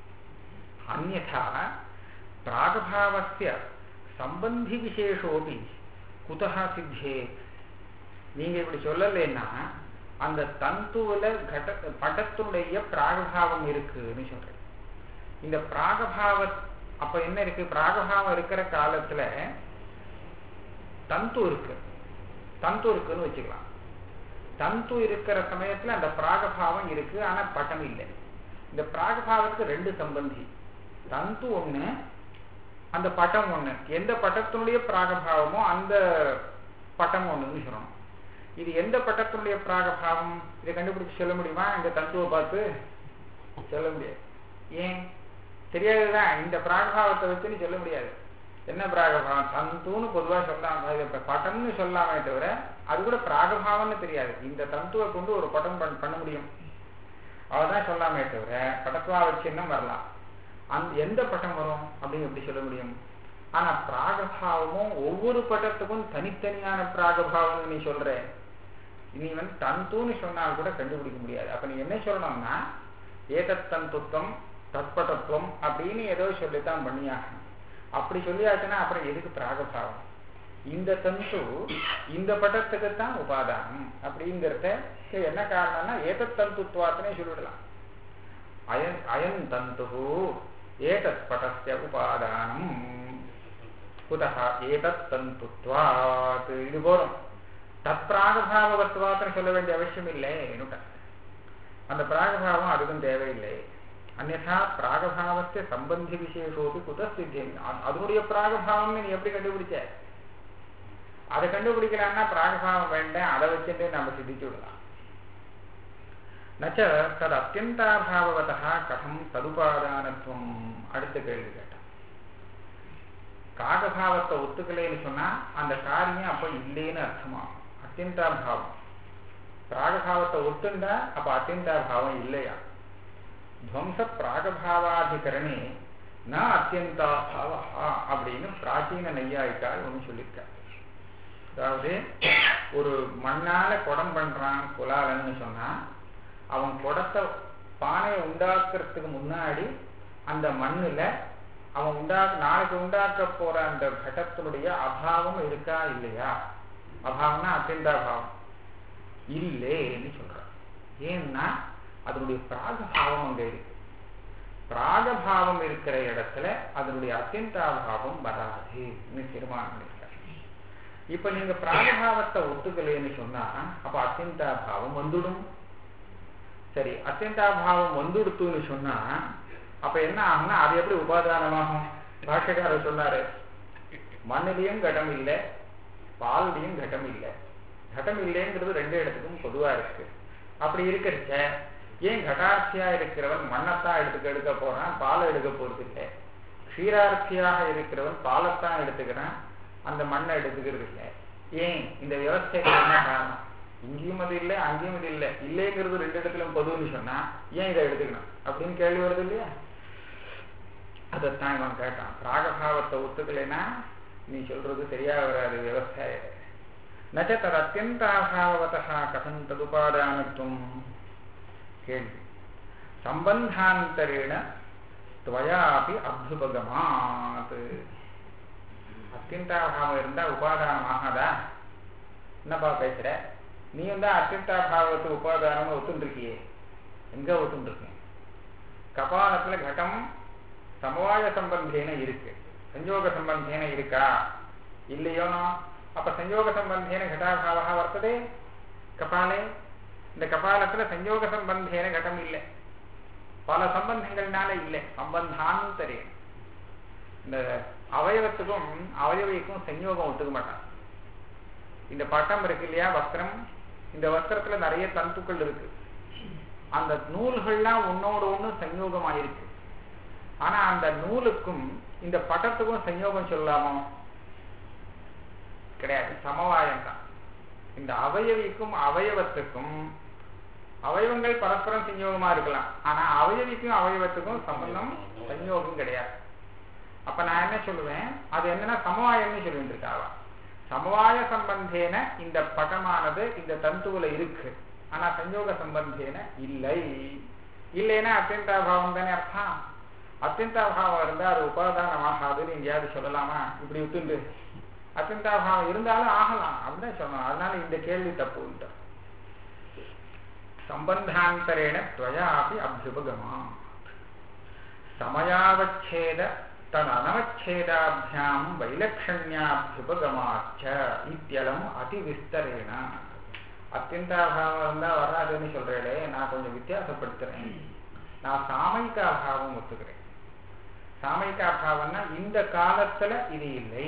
அந்யதா பிராகபாவஸ்ய சம்பந்தி விசேஷோபி குதஹா சித்தே. நீங்க இப்படி சொல்லலைன்னா அந்த தந்துவில கட படத்துடைய பிராகபாவம் இருக்குன்னு சொல்றேன். இந்த பிராகபாவ அப்ப என்ன இருக்கு? பிராகபாவம் இருக்கிற காலத்துல தந்து இருக்கு. தந்து இருக்குன்னு வச்சுக்கலாம். தந்து இருக்கிற சமயத்துல அந்த பிராகபாவம் இருக்கு, ஆனா பட்டம் இல்லை. இந்த பிராகபாவத்துக்கு ரெண்டு சம்பந்தி, தந்து ஒண்ணு, அந்த பட்டம் ஒண்ணு. எந்த பட்டத்தினுடைய பிராகபாவமோ அந்த பட்டம் ஒண்ணுன்னு சொல்லணும். இது எந்த பட்டத்தினுடைய பிராகபாவம், இதை கண்டுபிடிச்சு சொல்ல முடியுமா? இந்த தந்துவை பார்த்து சொல்ல முடியாது. ஏன் தெரியாதுதான், இந்த பிராகபாவத்தை வச்சுன்னு சொல்ல முடியாது. என்ன பிராகபாவம்? தந்துன்னு பொதுவா சொல்லாம பட்டம்னு சொல்லாமே தவிர அது கூட பிராகபாவம்னு தெரியாது. இந்த தந்துவை கொண்டு ஒரு பட்டம் பண்ண முடியும், அவதான் சொல்லாமே தவிர பட்டத்வாவச்சின்னம் வரலாம். அந்த எந்த பட்டம் வரும் அப்படின்னு எப்படி சொல்ல முடியும்? ஆனா பிராகபாவமும் ஒவ்வொரு பட்டத்துக்கும் தனித்தனியான பிராகபாவம் நீ சொல்ற, நீ வந்து தந்துன்னு சொன்னால் கூட கண்டுபிடிக்க முடியாது. அப்ப நீ என்ன சொல்லணும்னா ஏதத் தந்துத்வம் தற்பட்டத்துவம் அப்படின்னு ஏதோ சொல்லித்தான் பண்ணியாகணும். அப்படி சொல்லியாச்சுன்னா அப்புறம் எதுக்கு பிராகபாவம்? இந்த தந்து இந்த பட்டத்துக்குத்தான் உபாதானம் அப்படிங்கிறத என்ன காரணம்னா ஏதத் தந்துத்வாத்னே சொல்லிடலாம். அயன் அயன் தந்து ஏதத் பட்டஸ்ய உபாதானம் குதஹ ஏதத் தந்துத்வாத். இது போதும். தத் பிராகபாவத்வாத்னு சொல்ல வேண்டிய அவசியம் இல்லை. அந்த பிராகபாவம் அதுக்கும் தேவையில்லை. அந்நா பிராகபாவத்தை சம்பந்தி விசேஷோபி குத சித்தியம். அதனுடைய பிராகபாவம்னு நீ எப்படி கண்டுபிடிச்ச? அதை கண்டுபிடிக்கலான்னா பிராகபாவம் வேண்டாம், அதை வச்சுட்டு நம்ம சித்திச்சு விடலாம். நச்ச தது அத்தியந்தாபாவதா கதம் ததுபாதானத்துவம். அடுத்த கேள்வி கேட்டான். பிராகபாவத்தை ஒத்துக்கலைன்னு சொன்னா அந்த காரியம் அப்ப இல்லைன்னு அர்த்தமா? அத்தியந்தாபாவம். பிராகபாவத்தை ஒத்துண்டா அப்ப அத்தியந்தாபாவம் இல்லையா? துவம்ச பிராகபாவாதிகரணே ந அத்தியந்தாபாவ அப்படின்னு பிராச்சீன நையாயிக்கால் ஒன்று சொல்லியிருக்காரு. அதாவது ஒரு மண்ணால குடம் பண்றான் குலாலன்னு சொன்னா அவன் குடத்தை பானையை உண்டாக்குறதுக்கு முன்னாடி அந்த மண்ணுல அவன் உண்டா நாளைக்கு உண்டாக்க போற அந்த கடத்தினுடைய அபாவம் இருக்கா இல்லையா? அபாவம்னா அத்தியந்தாபாவம் இல்லைன்னு சொல்றான். ஏன்னா அதனுடைய பிராகபாவம் அங்க இருக்கு. பிராகபாவம் இருக்கிற இடத்துல அதனுடைய அத்தியந்தாபாவம் வராது தீர்மானம் பண்ணிருக்க. இப்ப நீங்க பிராகபாவத்தை ஒத்துக்கலைன்னு சொன்னா அப்ப அத்தியந்தாபாவம் வந்துடும். சரி, அத்தியந்தாபாவம் வந்துடுத்துன்னு சொன்னா அப்ப என்ன ஆகும்னா அது எப்படி உபாதானமாகும்? பாஷ்யக்காரர் சொன்னாரு, மண்ணிலையும் கடம் இல்லை, பால்லையும் கடம் இல்லை. கடம் இல்லைங்கிறது ரெண்டு இடத்துக்கும் பொதுவா இருக்கு. அப்படி இருக்கிறச்ச ஏன் கடார்த்தியா இருக்கிறவன் மண்ணத்தான் எடுத்துக்க எடுக்க போறான், பாலை எடுக்க போறது இல்லை. க்ஷீரார்த்தியாக இருக்கிறவன் பாலைத்தான் எடுத்துக்கிறான், அந்த மண்ணை எடுத்துக்கிறது இல்லை. ஏன் இந்த விவசாயத்துக்கு என்ன காரணம்? இங்கேயும் அது இல்லை, அங்கேயும் இது இல்லை. இல்லைங்கிறது ரெண்டு இடத்துலயும் பொதுன்னு சொன்னா ஏன் இதை எடுத்துக்கணும் அப்படின்னு கேள்வி வருது இல்லையா? அதைத்தான் இவன் கேட்டான். பிராகபாவத்தை ஒத்துக்கலைன்னா நீ சொல்றது சரியா வராது விவசாய. நச்ச தது அத்தியந்தாபாவதா கதம் ததுபாதானத்துவம். கேள்வி. சம்பந்தாந்தரேண துவயாபி அப்யுபகமாத். அத்தியந்தாபாவம் இருந்தா உபாதானம் ஆகாதா? என்னப்பா பேசுற? நீ வந்து அத்தியந்தாபாவத்து உபாதானம் ஒத்துருக்கியே, எங்க ஒத்துருக்கேன்? கபாலத்துல கட்டம் சமவாய சம்பந்தேன இருக்கு, சஞ்சோக சம்பந்தேன இருக்கா இல்லையோனோ? அப்ப சஞ்சோக சம்பந்தேன கட்டாபாவா வர்த்ததே கபாலே. இந்த கபாலத்துல சஞ்சோக சம்பந்தேன கட்டம் இல்லை, பல சம்பந்தங்கள்னால இல்லை. சம்பந்தாந்தரே இந்த அவயவத்துக்கும் அவயவிக்கும் சஞ்சோகம் ஒத்துக்க மாட்டான். இந்த பட்டம் இருக்கு இல்லையா, வஸ்திரம், இந்த வஸ்திரத்துல நிறைய தந்துக்கள் இருக்கு. அந்த நூல்கள்லாம் ஒன்னோட ஒண்ணு சஞ்சோகமாயிருக்கு. ஆனா அந்த நூலுக்கும் இந்த பட்டத்துக்கும் சஞ்சோகம் சொல்லாமோ? கிடையாது, சமவாயம் தான். இந்த அவயவிக்கும் அவயவத்துக்கும் அவயவங்கள் பரஸ்பரம் சஞ்சோகமா இருக்கலாம், ஆனா அவயவிக்கும் அவயவத்துக்கும் சம்பந்தம் சஞ்சோகம் கிடையாது. அப்ப நான் என்ன சொல்லுவேன், அது என்னன்னா சமவாயம்னு சொல்லிட்டு இருக்காவா. சமவாய சம்பந்தேன இந்த பட்டமானது இந்த தந்துவுல இருக்கு, ஆனா சஞ்சோக சம்பந்தேன இல்லை. இல்லைன்னா அத்தியந்தாபாவம் தானே அர்த்தம். அத்தியந்தாபாவம் இருந்தா அது உபாதானமாகாதுன்னு எங்கேயாவது சொல்லலாமா? இப்படி விட்டுண்டு அத்தியந்தாபாவம் இருந்தாலும் ஆகலாம் அப்படின்னு சொல்லணும். அதனால இந்த கேள்வி தப்பு. சம்பந்தாந்தரேண துவயாபி அபியுபகமா சமயாவச்சேத தன் அனவச்சேதாபியாம் வைலக்ஷண்யாபியுபகமாச்ச இத்தியலம் அதிவிஸ்தரேன. அத்தியந்தாபாவம் இருந்தா வராதுன்னு சொல்றேனே, நான் கொஞ்சம் வித்தியாசப்படுத்துறேன். நான் சாமயிகாபாவம் ஒத்துக்கிறேன். சாமயிகாபாவம்னா இந்த காலத்துல இது இல்லை,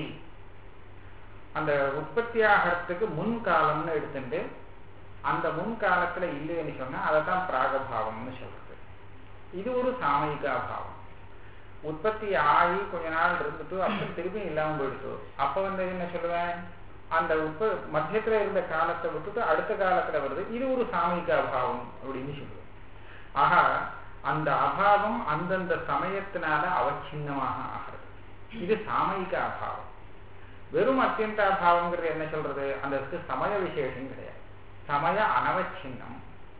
அந்த உற்பத்தி ஆகிறதுக்கு முன் காலம்னு எடுத்துட்டு அந்த முன் காலத்துல இல்லைன்னு சொன்னா அதைத்தான் பிராகபாவம்னு சொல்றது. இது ஒரு சாமயிகாபாவம். உற்பத்தி ஆகி கொஞ்ச நாள் இருந்துட்டு அப்புறம் திருப்பி இல்லாம போயிடுச்சு. அப்ப வந்து என்ன சொல்லுவேன், அந்த உற்ப மத்தியத்துல இருந்த காலத்தை விட்டுட்டு அடுத்த காலத்துல வருது. இது ஒரு சாமயிகாபாவம் அப்படின்னு சொல்லுவேன். ஆக அந்த அபாவம் அந்தந்த சமயத்தினால அவச்சின்னமாக ஆகிறது. இது சாமயிக அபாவம். வெறும் அத்தியந்த அபாவங்கிறது என்ன சொல்றது, அந்த சமய விசேஷம் கிடையாது, சமய அனவச்சின்னம்.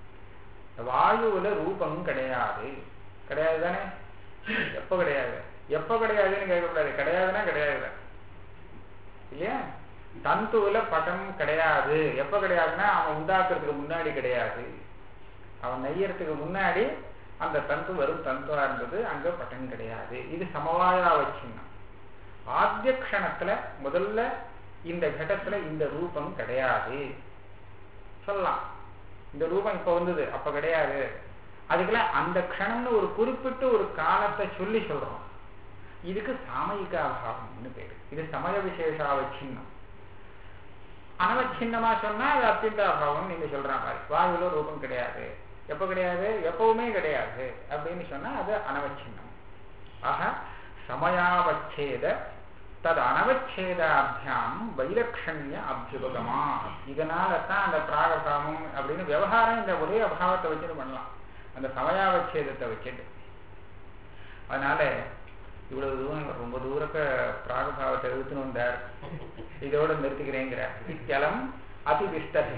வாயுவுல ரூபம் கிடையாது. கிடையாது தானே? எப்ப கிடையாது? எப்ப கிடையாதுன்னு கேட்கக்கூடாது. கிடையாதுன்னா கிடையாது இல்லையா? தந்துவுல பட்டம் கிடையாது. எப்ப கிடையாதுன்னா அவன் உண்டாக்குறதுக்கு முன்னாடி கிடையாது. அவன் நெய்யறதுக்கு முன்னாடி அந்த தந்து வெறும் தந்துவா இருந்தது, அங்க பட்டம் கிடையாது. இது சமவாயாவச்சின்னம். ஆத்திய க்ஷணத்துல முதல்ல இந்த கடத்துல இந்த ரூபம் கிடையாது சொல்லலாம். இந்த ரூபம் இப்ப வந்தது, அப்ப கிடையாது. அதுக்கெல்லாம் அந்த க்ஷணம்னு ஒரு குறிப்பிட்ட ஒரு காலத்தை சொல்லி சொல்றோம். இதுக்கு சாமயிகாபாவம்னு பேரு. இது சமய விசேஷாவச்சின்னம். அனவச்சின்னமா சொன்னா அது அத்தியந்தாபாவம். நீங்க சொல்ற மாதிரி வாயுல ரூபம் கிடையாது, எப்ப கிடையாது, எப்பவுமே கிடையாது அப்படின்னு சொன்னா அது அனவச்சின்னம். ஆக சமயாவச்சேத தது அனவச்சேதாபியாம் வைலக்ஷண்ய அபியுபகமா. இதனால தான் அந்த பிராகபாவம் அப்படின்னு விவகாரம் இந்த ஒரே அபாவத்தை வச்சுட்டு பண்ணலாம், அந்த சமயாவச்சேதத்தை வச்சுட்டு. அதனால இவ்வளவு தூரம் ரொம்ப தூரக்க பிராகபாவத்தை எழுத்துன்னு வந்தார். இதோட நிறுத்திக்கிறேங்கிறார். இத்தியலம் அதிவிஸ்தரே.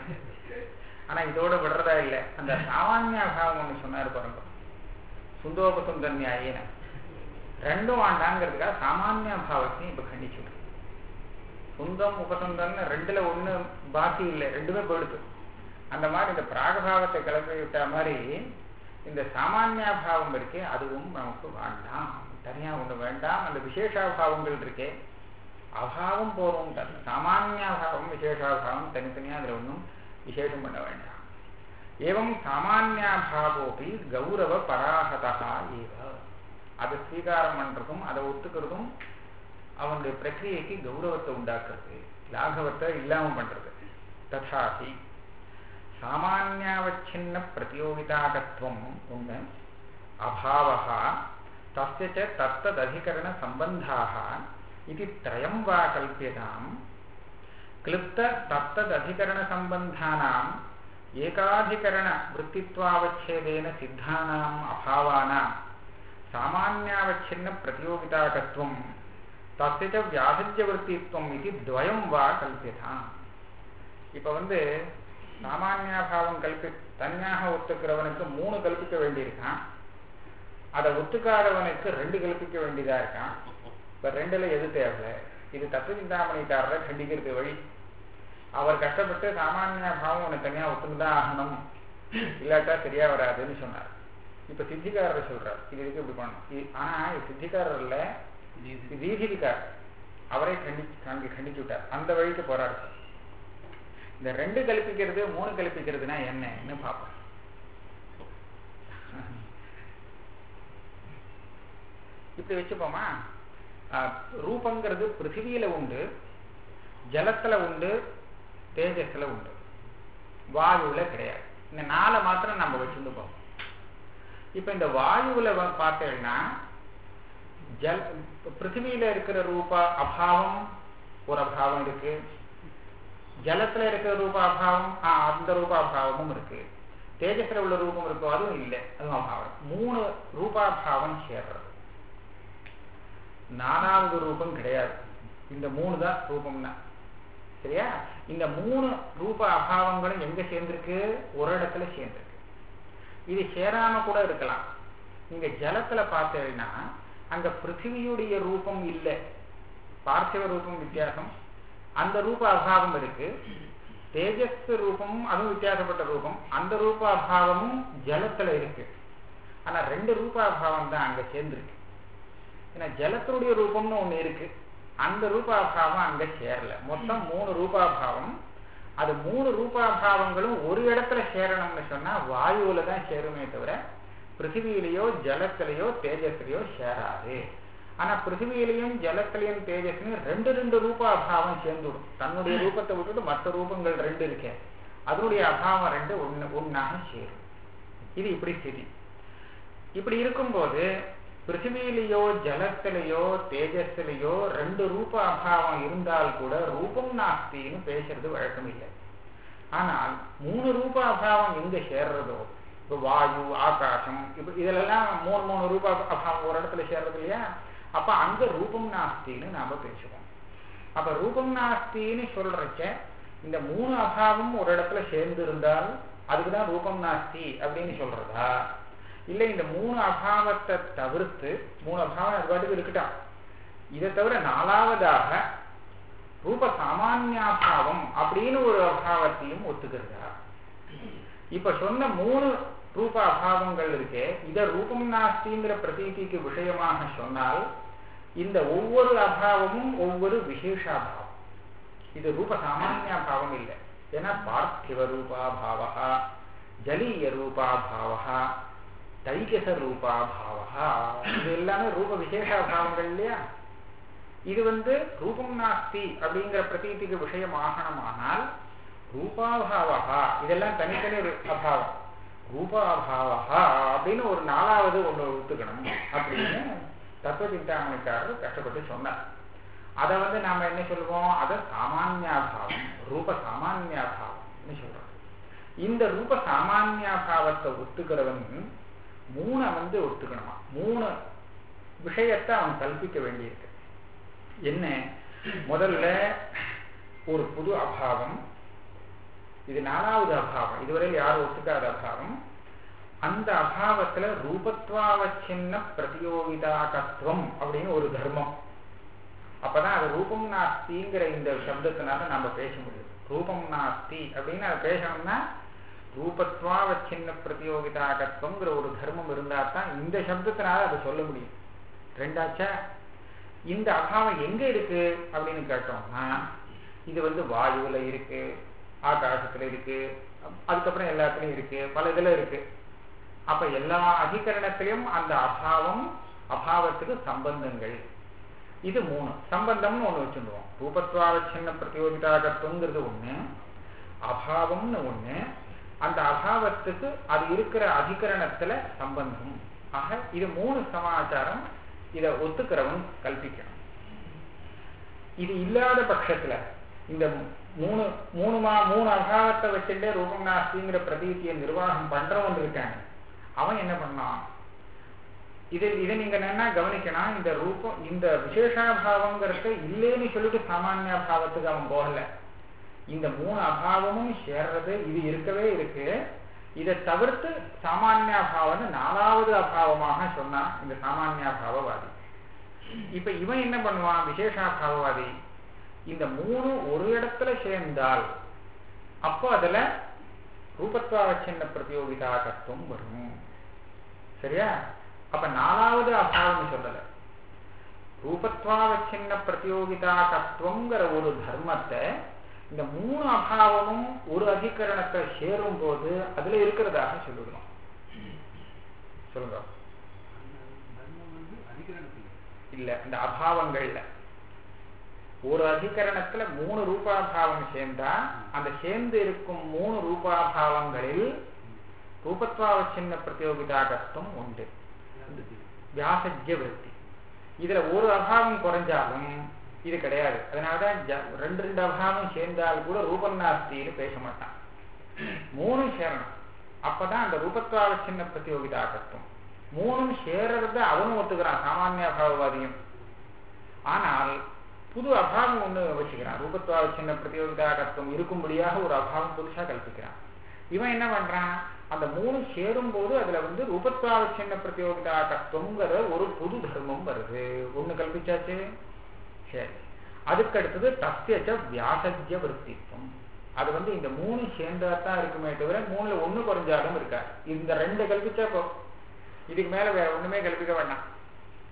ஆனா இதோட விடுறதா இல்லை. அந்த சாமானிய அபாவம் ஒண்ணு சொன்னாரு பாருங்க, சுந்தோபசுந்தர் நியாயன ரெண்டும் ஆண்டாங்கிறதுக்காக சாமானிய அபாவத்தையும் இப்ப கண்டிச்சு. சுந்தம் உபசுந்தன் ரெண்டுல ஒண்ணு பாக்கி இல்லை, ரெண்டுமே போயிடுது. அந்த மாதிரி இந்த பிராகபாவத்தை கிளப்பி விட்ட மாதிரி இந்த சாமானியாபாவம் இருக்கே அதுவும் நமக்கு வேண்டாம், தனியா ஒண்ணு வேண்டாம். அந்த விசேஷாபாவங்கள் இருக்கே அபாவம் போறோம். சாமானியாபாவம் விசேஷாபாவம் தனித்தனியா அதுல ஒன்றும் விசேஷம் பண்ண வேண்டாம். ஏவம் சாமானியாபாவோபி கௌரவ பராகதா ஏவ. அதை ஸ்வீகாரம் பண்றதும் அதை ஒத்துக்கிறதும் அவனுடைய பிரக்கிரியைக்கு கௌரவத்தை உண்டாக்குறது, லாகவத்தை இல்லாம பண்றது. ததாபி சாமானியாவச்சின்ன பிரதியோகிதாகத்துவம் ஒண்ணு, அபாவஹா தஸ்ய தத்தததிகரண சம்பந்தாக இது த்ரயம் வா கல்பியதாம். கிளிப்த தத்தததிகரண சம்பந்தானாம் ஏகாதிகரண விருத்தித்வாவச்சேதேன சித்தானாம் அபாவானாம் சாமானியாவச்சின்ன பிரதியோகிதாகத்துவம் தஸ்ய வியாசஜ்ய விருத்தித்வம் இது துவயம் வா கல்பியதாம். இப்ப வந்து சாமானியாபாவம் கல்பி தனியாக ஒத்துக்கிறவனுக்கு மூணு கல்பிக்க வேண்டியிருக்கான், அதை ஒத்துக்காதவனுக்கு ரெண்டு கல்பிக்க வேண்டியதா இருக்கான். இப்ப ரெண்டுல எது தேவை? இது தத்துவ சிந்தாமணிக்காரரை கண்டிக்கிறது வழி. அவர் கஷ்டப்பட்டு சாமானியாபாவம் ஒண்ணு தனியா ஒத்துக்குதான் ஆகணும், இல்லாட்டா சரியா வராதுன்னு சொன்னார். இப்ப சித்திக்காரர் சொல்றார் இது இதுக்கு இப்படி பண்ணணும். ஆனா சித்திக்காரர் இல்ல, தீதிகார் அவரை கண்டி கண்டிச்சு விட்டார். அந்த வழிக்கு போறாரு. இந்த ரெண்டு கல்பிக்கிறது மூணு கல்பிக்கிறதுனா என்னன்னு பார்ப்போம். இப்படி வச்சுப்போமா, ரூபங்கிறது பிருத்திவியில உண்டு, ஜலத்துல உண்டு, தேஜஸ்ல உண்டு, வாயுல கிடையாது. இந்த நாளை மாத்திரம் நம்ம வச்சுட்டு போவோம். இப்ப இந்த வாயுல பார்த்தேன்னா ஜல் பிருத்திவியில இருக்கிற ரூப அபாவம் ஒரு அபாவம் இருக்கு, ஜலத்துல இருக்கிற ரூப அபாவம் அந்த ரூப அபாவமும் இருக்கு, தேஜஸ்ல உள்ள ரூபம் இருக்கோ அதுவும் இல்லை, அதுவும் அபாவம். மூணு ரூபாபாவம் சேர்றது. நாலாவது ரூபம் கிடையாது. இந்த மூணு தான் ரூபம்னா சரியா? இந்த மூணு ரூப அபாவங்களும் எங்க சேர்ந்திருக்கு? ஒரு இடத்துல சேர்ந்திருக்கு. இது சேராம கூட இருக்கலாம். நீங்க ஜலத்துல பார்த்தீங்கன்னா அங்க பிருத்திவியுடைய ரூபம் இல்லை, பார்த்திவ ரூபம் வித்தியாசம், அந்த ரூப அபாவம் இருக்கு. தேஜஸ் ரூபமும் அதுவும் வித்தியாசப்பட்ட ரூபம், அந்த ரூப அபாவமும் ஜலத்துல இருக்கு. ஆனா ரெண்டு ரூப அபாவம் தான் அங்க சேர்ந்திருக்கு. ஏன்னா ஜலத்தினுடைய ரூபம்னு ஒண்ணு இருக்கு, அந்த ரூபாபாவம் அங்க சேரல. மொத்தம் மூணு ரூபாபாவம். அது மூணு ரூபாபாவங்களும் ஒரு இடத்துல சேரணும்னு சொன்னா வாயுவில தான் சேருமே தவிர பிருத்திவியிலேயோ ஜலத்திலேயோ தேஜஸ்லயோ சேராது. ஆனா பிருத்திவியிலையும் ஜலத்திலையும் தேஜஸ்லையும் ரெண்டு ரெண்டு ரூபா அபாவம் சேர்ந்துடும். தன்னுடைய ரூபத்தை விட்டுட்டு மற்ற ரூபங்கள் ரெண்டு இருக்கே, அதனுடைய அபாவம் ரெண்டு ஒண்ணு ஒன்னாக சேரும். இது இப்படி ஸ்திதி. இப்படி இருக்கும்போது பிருத்திவியிலேயோ ஜலத்திலேயோ தேஜஸ்லையோ ரெண்டு ரூப அபாவம் இருந்தால் கூட ரூபம் நாஸ்தின்னு பேசுறது வழக்கம் இல்லை. ஆனால் மூணு ரூப அபாவம் எங்க சேர்றதோ, இப்போ வாயு ஆகாசம் இப்ப இதெல்லாம் மூணு மூணு ரூபா அபாவம் ஒரு இடத்துல சேர்றது இல்லையா, அப்ப அங்க ரூபம் நாஸ்தின்னு நாம பேசுவோம். அப்ப ரூபம் நாஸ்தின்னு சொல்றச்ச இந்த மூணு அபாவம் ஒரு இடத்துல சேர்ந்து இருந்தால் அதுக்குதான் ரூபம் நாஸ்தி அப்படின்னு சொல்றதா, இல்ல இந்த மூணு அபாவத்தை தவிர்த்து மூணு அபாவம் அது பாட்டுக்கு இருக்கட்டும், இதை தவிர நாலாவதாக ரூப சாமானியாபாவம் அப்படின்னு ஒரு அபாவத்தையும் ஒத்துக்கிறதா? இப்ப சொன்ன மூணு ரூப அபாவங்கள் இருக்கே, இத ரூபம் நாஸ்திங்கிற பிரதீதிக்கு விஷயமாக சொன்னால் இந்த ஒவ்வொரு அபாவமும் ஒவ்வொரு விசேஷாபாவம். இது ரூப சாமானியாபாவம் இல்லை. ஏன்னா பார்த்திவ ரூபாபாவா, ஜலீய ரூபாபாவா, தைஜச ரூபாபாவா, இது எல்லாமே ரூப விசேஷாபாவங்கள் இல்லையா. இது வந்து ரூபம் நாஸ்தி அப்படிங்கிற பிரதீதிக்கு விஷயம் ஆகணுமானால் ரூபாபாவா இதெல்லாம் தனித்தனி அபாவம், ரூபாபாவா அப்படின்னு ஒரு நாலாவது ஒண்ணு ஒத்துக்கணும் அப்படின்னு தத்துவ சிந்தாமணிக்காரர் கஷ்டப்பட்டு சொன்னார். அதை வந்து நாம என்ன சொல்லுவோம், அதை சாமானியாபாவம், ரூப சாமானியாபாவம் சொல்றோம். இந்த ரூப சாமானியாபாவத்தை ஒத்துக்கிறவன் மூணை வந்து ஒத்துக்கணுமா, மூணு விஷயத்தை அவன் கல்பிக்க வேண்டியிருக்கு. என்ன, முதல்ல ஒரு புது அபாவம், இது நாலாவது அபாவம், இதுவரையில் யாரும் ஒத்துக்காத அபாவம். அந்த அபாவத்துல ரூபத்வாவச்சின்ன பிரதியோகிதாகத்துவம் அப்படின்னு ஒரு தர்மம். அப்பதான் அது ரூபம் நாஸ்திங்கிற இந்த சப்தத்தினால நம்ம பேச முடியும். ரூபம் நாஸ்தி அப்படின்னு அதை பேசணும்னா ரூபத்வாவச்சின்ன பிரதியோகிதாகத்துவங்கிற ஒரு தர்மம் இருந்தா தான் இந்த சப்தத்தினால அதை சொல்ல முடியும். ரெண்டாச்சா, இந்த அபாவம் எங்க இருக்கு அப்படின்னு கேட்டோம்னா இது வந்து வாயுல இருக்கு, ஆகாசத்துல இருக்கு, அதுக்கப்புறம் எல்லாத்துலயும் இருக்கு, பல இதுல இருக்கு. அப்ப எல்லா அதிகரணத்திலையும் அந்த அபாவம் அபாவத்துக்கு சம்பந்தங்கள். இது மூணு சம்பந்தம்னு ஒண்ணு வச்சுருவோம். ரூபத்வாவச்சின்ன பிரதியோகிதாகத்துவங்கிறது ஒண்ணு, அபாவம்னு ஒண்ணு, அந்த அபாவத்துக்கு அது இருக்கிற அதிகரணத்துல சம்பந்தம். ஆக இது மூணு சமாச்சாரம் இதை ஒத்துக்கிறவன் கல்பிக்கணும். இது இல்லாத பட்சத்துல இந்த மூணு மூணுமா மூணு அபாவத்தை வச்சுட்டே ரூபம் நாஸ்திங்கிற பிரதீதியை நிர்வாகம் பண்றவன் இருக்காங்க, அவன் என்ன பண்ணான், இதை இதை நீங்க என்ன கவனிக்கணும். இந்த ரூபம் இந்த விசேஷாபாவங்கிறத இல்லைன்னு சொல்லிட்டு சாமானிய அபாவத்துக்கு அவன் போகல. இந்த மூணு அபாவமும் சேர்றது இது இருக்கவே இருக்கு, இதை தவிர்த்து சாமானிய அபாவம்னு நாலாவது அபாவமாக சொன்னான் இந்த சாமானியாபாவவாதி. இப்ப இவன் என்ன பண்ணுவான், விசேஷாபாவவாதி, இந்த மூணு ஒரு இடத்துல சேர்ந்தால் அப்போ அதுல ரூபத்வாவச்சின்ன பிரதியோகிதாகத்துவம் வரும். சரியா? அப்ப நாலாவது அபாவம் சொல்லல, ரூபத்வாவச்சின்ன பிரதியோகிதாகத்துவங்கிற ஒரு தர்மத்தை இந்த மூணு அபாவமும் ஒரு அதிகரணத்தை சேரும் போது அதுல இருக்கிறதாக சொல்லிடுவோம். சொல்லுங்க. இல்ல, இந்த அபாவங்கள்ல ஒரு அதிகரணத்துல மூணு ரூபாபாவம் சேர்ந்தா அந்த சேர்ந்து இருக்கும் மூணு ரூபாபாவங்களில் ரூபத்வாவச்சின்ன பிரதியோகிதாகத்துவம் உண்டு, வியாசஜ்ய விருத்தி. இதுல ஒரு அபாவம் குறைஞ்சாலும் இது கிடையாது. அதனாலதான் ரெண்டு ரெண்டு அபாவம் சேர்ந்தால் கூட ரூபம் நாஸ்தின்னு பேச மாட்டான். மூணும் சேரணும், அப்பதான் அந்த ரூபத்வாவச்சின்ன பிரதியோகிதாகத்துவம். மூணும் சேரறத அவனும் ஒத்துக்கிறான் சாமானிய அபாவவாதியும். ஆனால் புது அபாவம் ஒண்ணு வச்சுக்கிறான், ரூபத்வாவச்சின்ன பிரதியோகிதாகத்துவம் இருக்கும்படியாக ஒரு அபாவம் புதுசா கல்பிக்கிறான். இவன் என்ன பண்றான், அந்த மூணு சேரும் போது அதுல வந்து ரூபத்வாவச்சின்ன பிரதியோகிதாகத்துவங்கிற ஒரு புது தர்மம் வருது, ஒண்ணு கல்பிச்சாச்சு. சரி, அதுக்கு அடுத்தது தஸ்யச்ச வியாசஜ்ய விருத்தித்வம். அது வந்து இந்த மூணு சேர்ந்தாதான் இருக்குமே தவிர மூணுல ஒண்ணு குறைஞ்சாலும் இருக்காது. இந்த ரெண்டு கல்பிச்சா போ, இதுக்கு மேல வேற ஒண்ணுமே கல்பிக்க வேண்டாம்.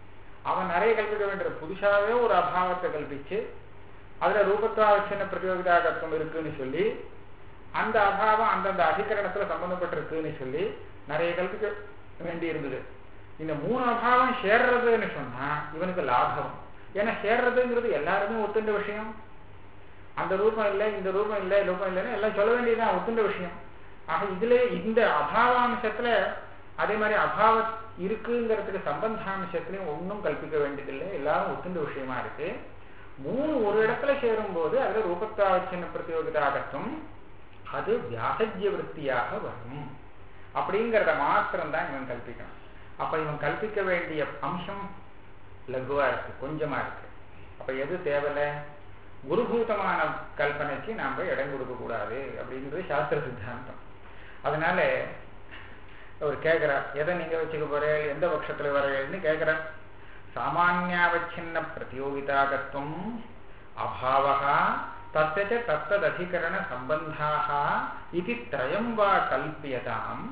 அவன் நிறைய கல்பிக்க வேண்டியது. புதுசாவே ஒரு அபாவத்தை கல்பிச்சு அதுல ரூபத்வாவச்சின்ன பிரதியோகிதாகத்துவம் இருக்குன்னு சொல்லி அந்த அபாவம் அந்தந்த அதிகரணத்துல சம்பந்தப்பட்டிருக்குன்னு சொல்லி நிறைய கல்பிக்க வேண்டி இருந்தது. இந்த மூணு அபாவம் சேர்றதுன்னு சொன்னா இவனுக்கு லாபம். ஏன்னா சேர்றதுங்கிறது எல்லாருமே ஒத்துண்ட விஷயம். அந்த ரூபம் இல்லை, இந்த ரூபம் இல்லை, ரூபம் இல்லைன்னு எல்லாம் சொல்ல வேண்டியதுதான் ஒத்துண்ட விஷயம். ஆக இதுல இந்த அபாவாம்சத்துல அதே மாதிரி அபாவம் இருக்குங்கிறதுக்கு சம்பந்தாம்சத்துலயும் ஒன்றும் கல்பிக்க வேண்டியதில்லை, எல்லாரும் ஒத்துண்ட விஷயமா இருக்கு. மூணு ஒரு இடத்துல சேரும் போது அதுல ரூபத்வாவச்சின்ன பிரதியோகிதாகத்துவம் அது வியாசஜ்ய விற்த்தியாக வரும் அப்படிங்கிறத மாத்திரம்தான் இவன் கல்பிக்கணும். அப்ப இவன் கல்பிக்க வேண்டிய அம்சம் லகுவா இருக்கு, கொஞ்சமா இருக்கு. அப்ப எது தேவையில்லை? குருபூதமான கல்பனைக்கு நாம இடம் கொடுக்க கூடாது அப்படிங்கிறது சாஸ்திர சித்தாந்தம். அதனால அவர் கேட்கிறார், எதை நீங்க வச்சுக்க போற, எந்த பட்சத்துல வரையன்னு கேட்கிறார். சாமான்யாவச்சின்ன பிரதியோகிதாகத்துவம் அபாவஹா தத்ய தத்தததிகரண சம்பந்தாஹ இதி த்ரயம் வா கல்பியதாம்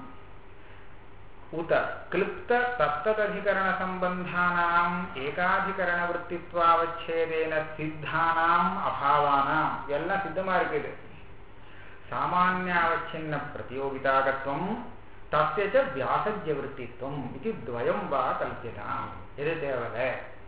உத கிளிப்த தத்தததிகரண சம்பந்தானாம் ஏகாதிகரண விற்த்தித்வாவச்சேதேன சித்தானாம் அபாவானாம் எல்லாம் சித்தமா இருக்குது. சாமான்யாவச்சின்ன பிரதியோகிதாகத்துவம் தத்ய வியாசஜ்ய விற்த்தித்வம் இது துவயம் வா கல்பியதாம். எது தேவை?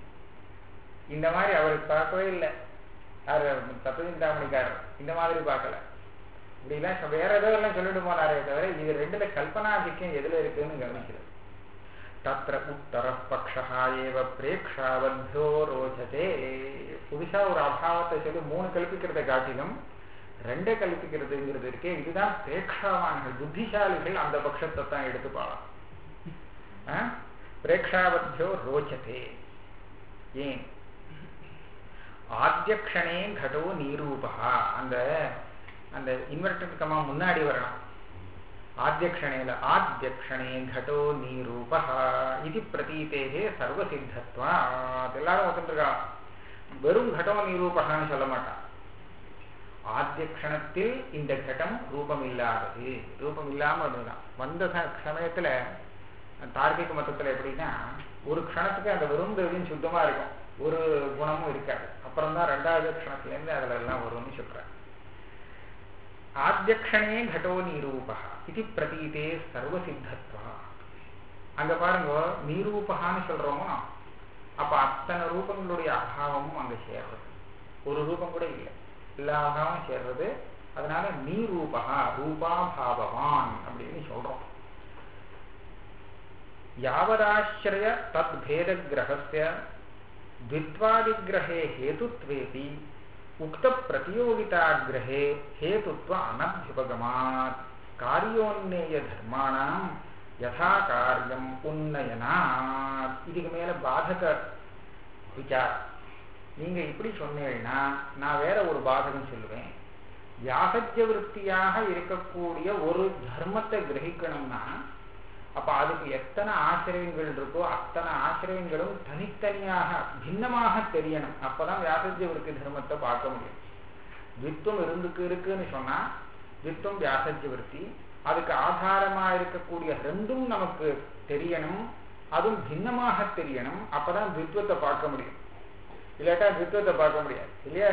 இந்த மாதிரி அவருக்கு பார்க்கவே இல்லை. தத்துவசிந்தாமணிக்காரர் இந்த மாதிரி பார்க்கல. இப்படிலாம் வேற ஏதோ எல்லாம் சொல்லிட்டு போனாரே தவிர இது ரெண்டுல கல்பனாதிக்கம் எதுல இருக்குன்னு கவனிக்கிறது. தத்ர உத்தர பக்ஷா ஏவ பிரேக்ஷாவத்யோ ரோச்சதே. புதுசா ஒரு அபாவத்தை சொல்லி மூணு கல்பிக்கிறத காட்டிலும் ரெண்டை கல்பிக்கிறதுங்கிறது இருக்கே, இதுதான் பிரேக்ஷாவான்கள் புத்திசாலிகள் அந்த பட்சத்தை தான் எடுத்து பாடம். பிரேக்ஷாவத்யோ ரோச்சதே. ஏன்? ஆத்யக்ஷணே கடோ நீரூபா. அந்த அந்த இன்வெர்டட் கமா முன்னாடி வரணும். ஆத்யக்ஷணேல ஆத்யக்ஷணே கடோ நீரூபா இது பிரதீதேகே சர்வசித்தத்வா. எல்லாரும் ஒத்துருக்கான். வெறும் கடோ நீரூபான்னு சொல்ல மாட்டான். ஆத்யக்ஷணத்தில் இந்த கடம் ரூபம் இல்லாதது, ரூபம் இல்லாம வந்த சமயத்துல தார்க்கிக மதத்துல எப்படின்னா ஒரு க்ஷணத்துக்கு அந்த வெறும் திரவியம் சுத்தமா இருக்கும், ஒரு குணமும் இருக்காது. அப்புறம் தான் ரெண்டாவது க்ஷணத்துல இருந்து அதுல எல்லாம் வரும்னு சொல்ற. ஆத்யக்ஷணே கடோ நீரூபா இது பிரதீதே சர்வசித்தத்வா. அங்க பாருங்க, நீரூபகான்னு சொல்றோமோ அப்ப அத்தனை ரூபங்களுடைய அபாவமும் அங்க சேர்றது. ஒரு ரூபம் கூட இல்லை, எல்லா அபாவமும் சேர்றது. அதனால நீரூபகா ரூபாபாவான் அப்படின்னு சொல்றோம். யாவதாஸ்ரய தத் பேத கிரகஸ்ய த்வித்வாதிகிரஹே ஹேதுத்வேபி உக்த பிரதியோகிதாகிரஹே ஹேதுத்வ அனபியுபகமாத் காரியோன்னேய தர்மாணாம் யதா காரியம் உன்னயனாத். இதுக்கு மேல பாதக விசாரம். நீங்க இப்படி சொன்னீங்கன்னா நான் வேற ஒரு பாதகம் சொல்லுவேன். வியாசஜ்ய விற்த்தியாக இருக்கக்கூடிய ஒரு தர்மத்தை கிரகிக்கணும்னா அப்ப அதுக்கு எத்தனை ஆசிரியங்கள் இருக்கோ அத்தனை ஆசிரியங்களும் தனித்தனியாக பின்னமாக தெரியணும். அப்பதான் வியாசஜ்ய விற்த்தி தர்மத்தை பார்க்க முடியும். வித்துவம் இருந்துக்கு இருக்குன்னு சொன்னா வித்துவம் வியாசஜ்ய விற்த்தி, அதுக்கு ஆதாரமா இருக்கக்கூடிய ரெண்டும் நமக்கு தெரியணும், அதுவும் பின்னமாக தெரியணும். அப்பதான் வித்துவத்தை பார்க்க முடியும். இல்லாட்டா வித்துவத்தை பார்க்க முடியாது இல்லையா?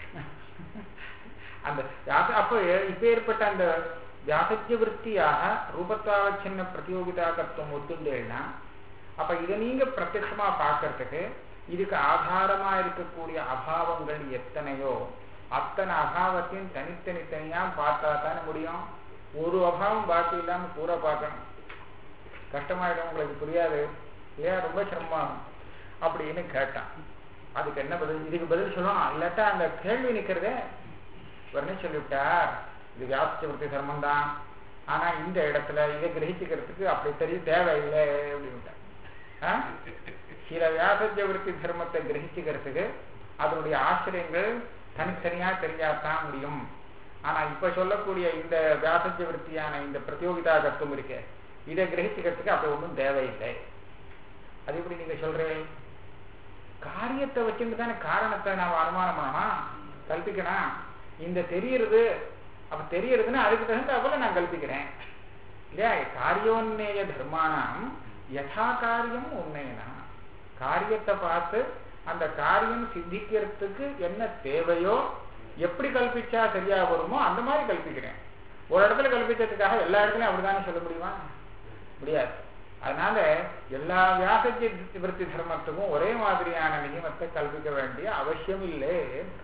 அந்த அப்ப இப்ப ஏற்பட்ட அந்த வியாசஜ்ய விற்த்தியாக ரூபத்வாவச்சின்ன பிரதியோகிதாகத்துவம் ஒத்துண்டேன்னா அப்ப இதை நீங்க பிரத்யட்சமா பார்க்கறதுக்கு இதுக்கு ஆதாரமா இருக்கக்கூடிய அபாவங்கள் எத்தனையோ அத்தனை அபாவத்தையும் தனித்தனி தனியா பார்த்தா தானே முடியும். ஒரு அபாவம் பாக்கி இல்லாம பூரா பார்க்கணும், கஷ்டமாயிடும், உங்களுக்கு புரியாது இல்லையா? ரொம்ப சிரமமாகும் அப்படின்னு கேட்டான். அதுக்கு என்ன பதில்? இதுக்கு பதில் சொல்லணும். இல்லாட்டா அந்த கேள்வி நிக்கிறதே உடனே சொல்லிவிட்டார், இது வியாசஜ்ய விற்த்தி தர்மம் தான், ஆனா இந்த இடத்துல இதை கிரகிச்சுக்கிறதுக்கு அப்படி தெரிய தேவையில்லை அப்படின்ட்டார். சில வியாசஜ்ய விற்த்தி தர்மத்தை கிரகிச்சுக்கிறதுக்கு அதனுடைய ஆசிரியங்கள் தனித்தனியா தெரியாதான் முடியும். ஆனா இப்ப சொல்லக்கூடிய இந்த வியாசஜ்ய விற்த்தியான இந்த பிரதியோகிதாகத்துவம் இருக்கு, இதை கிரகிச்சுக்கிறதுக்கு அப்படி ஒன்றும் தேவையில்லை. அது எப்படி நீங்க சொல்றேன்? காரியத்தை வச்சுட்டு தானே காரணத்தை நான் அனுமானம் பண்ணணும், கல்பிக்கணும். இந்த தெரியறது அப்ப தெரியறதுன்னா அதுக்கு தகுந்த போல நான் கல்பிக்கிறேன் இல்லையா? காரியோன்னேய தர்மானம் யதா காரியம் உன்னேனா. காரியத்தை பார்த்து அந்த காரியம் சித்திக்கிறதுக்கு என்ன தேவையோ எப்படி கல்பிச்சா சரியா வருமோ அந்த மாதிரி கல்பிக்கிறேன். ஒரு இடத்துல கல்பிச்சதுக்காக எல்லா இடத்துலையும் அப்படித்தானே சொல்ல முடியுமா? முடியாது. அதனால எல்லா வியாசஜி விருத்தி தர்மத்துக்கும் ஒரே மாதிரியான நியமத்தை கல்பிக்க வேண்டிய அவசியம் இல்லை.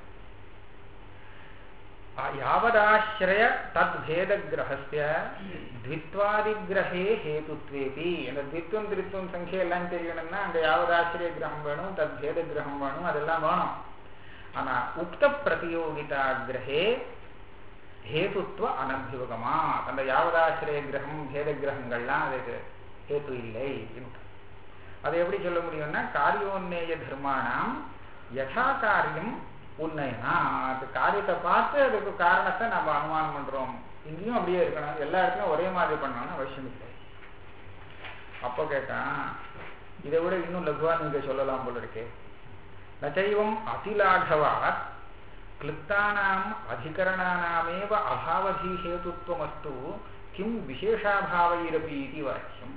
யாவதாசிரய தத் பேத கிரகஸ்ய த்வித்வாதிகிரகே ஹேதுத்வேபி. அந்த த்வித்வம் திருத்வம் சங்கியா எல்லாம் தெரியணும்னா அங்க யாவதாசிரிய கிரகம் வேணும், தத் பேத கிரகம் வேணும், அதெல்லாம் வேணும். ஆனா உக்த பிரதியோகிதா கிரகே ஹேதுத்வ அனபியுகமா. அந்த யாவதாசிரிய கிரகம் பேத கிரகங்கள்லாம் அதுக்கு ஹேத்து இல்லை. அதை எப்படி சொல்ல முடியும்னா காரியோன்னேய தர்மானாம் யதா காரியம் உண்மைனா அது காரியத்தை பார்த்து அதுக்கு காரணத்தை நம்ம அனுமானம் பண்றோம். இங்கேயும் அப்படியே இருக்கணும், எல்லா இடத்துலையும் ஒரே மாதிரி பண்ணணும்னு அவசியம் இல்லை. அப்போ கேட்டான் இதை விட இன்னும் லகுவா நீங்க சொல்லலாம் போல இருக்கே. நச்சைவம் அதிலாഘவாத் கிளுப்தானாம் அதிகரணானாமேவ அபாவதி ஹேதுத்வமஸ்து கிம் விசேஷாபாவைரபி இது வாக்கியம்.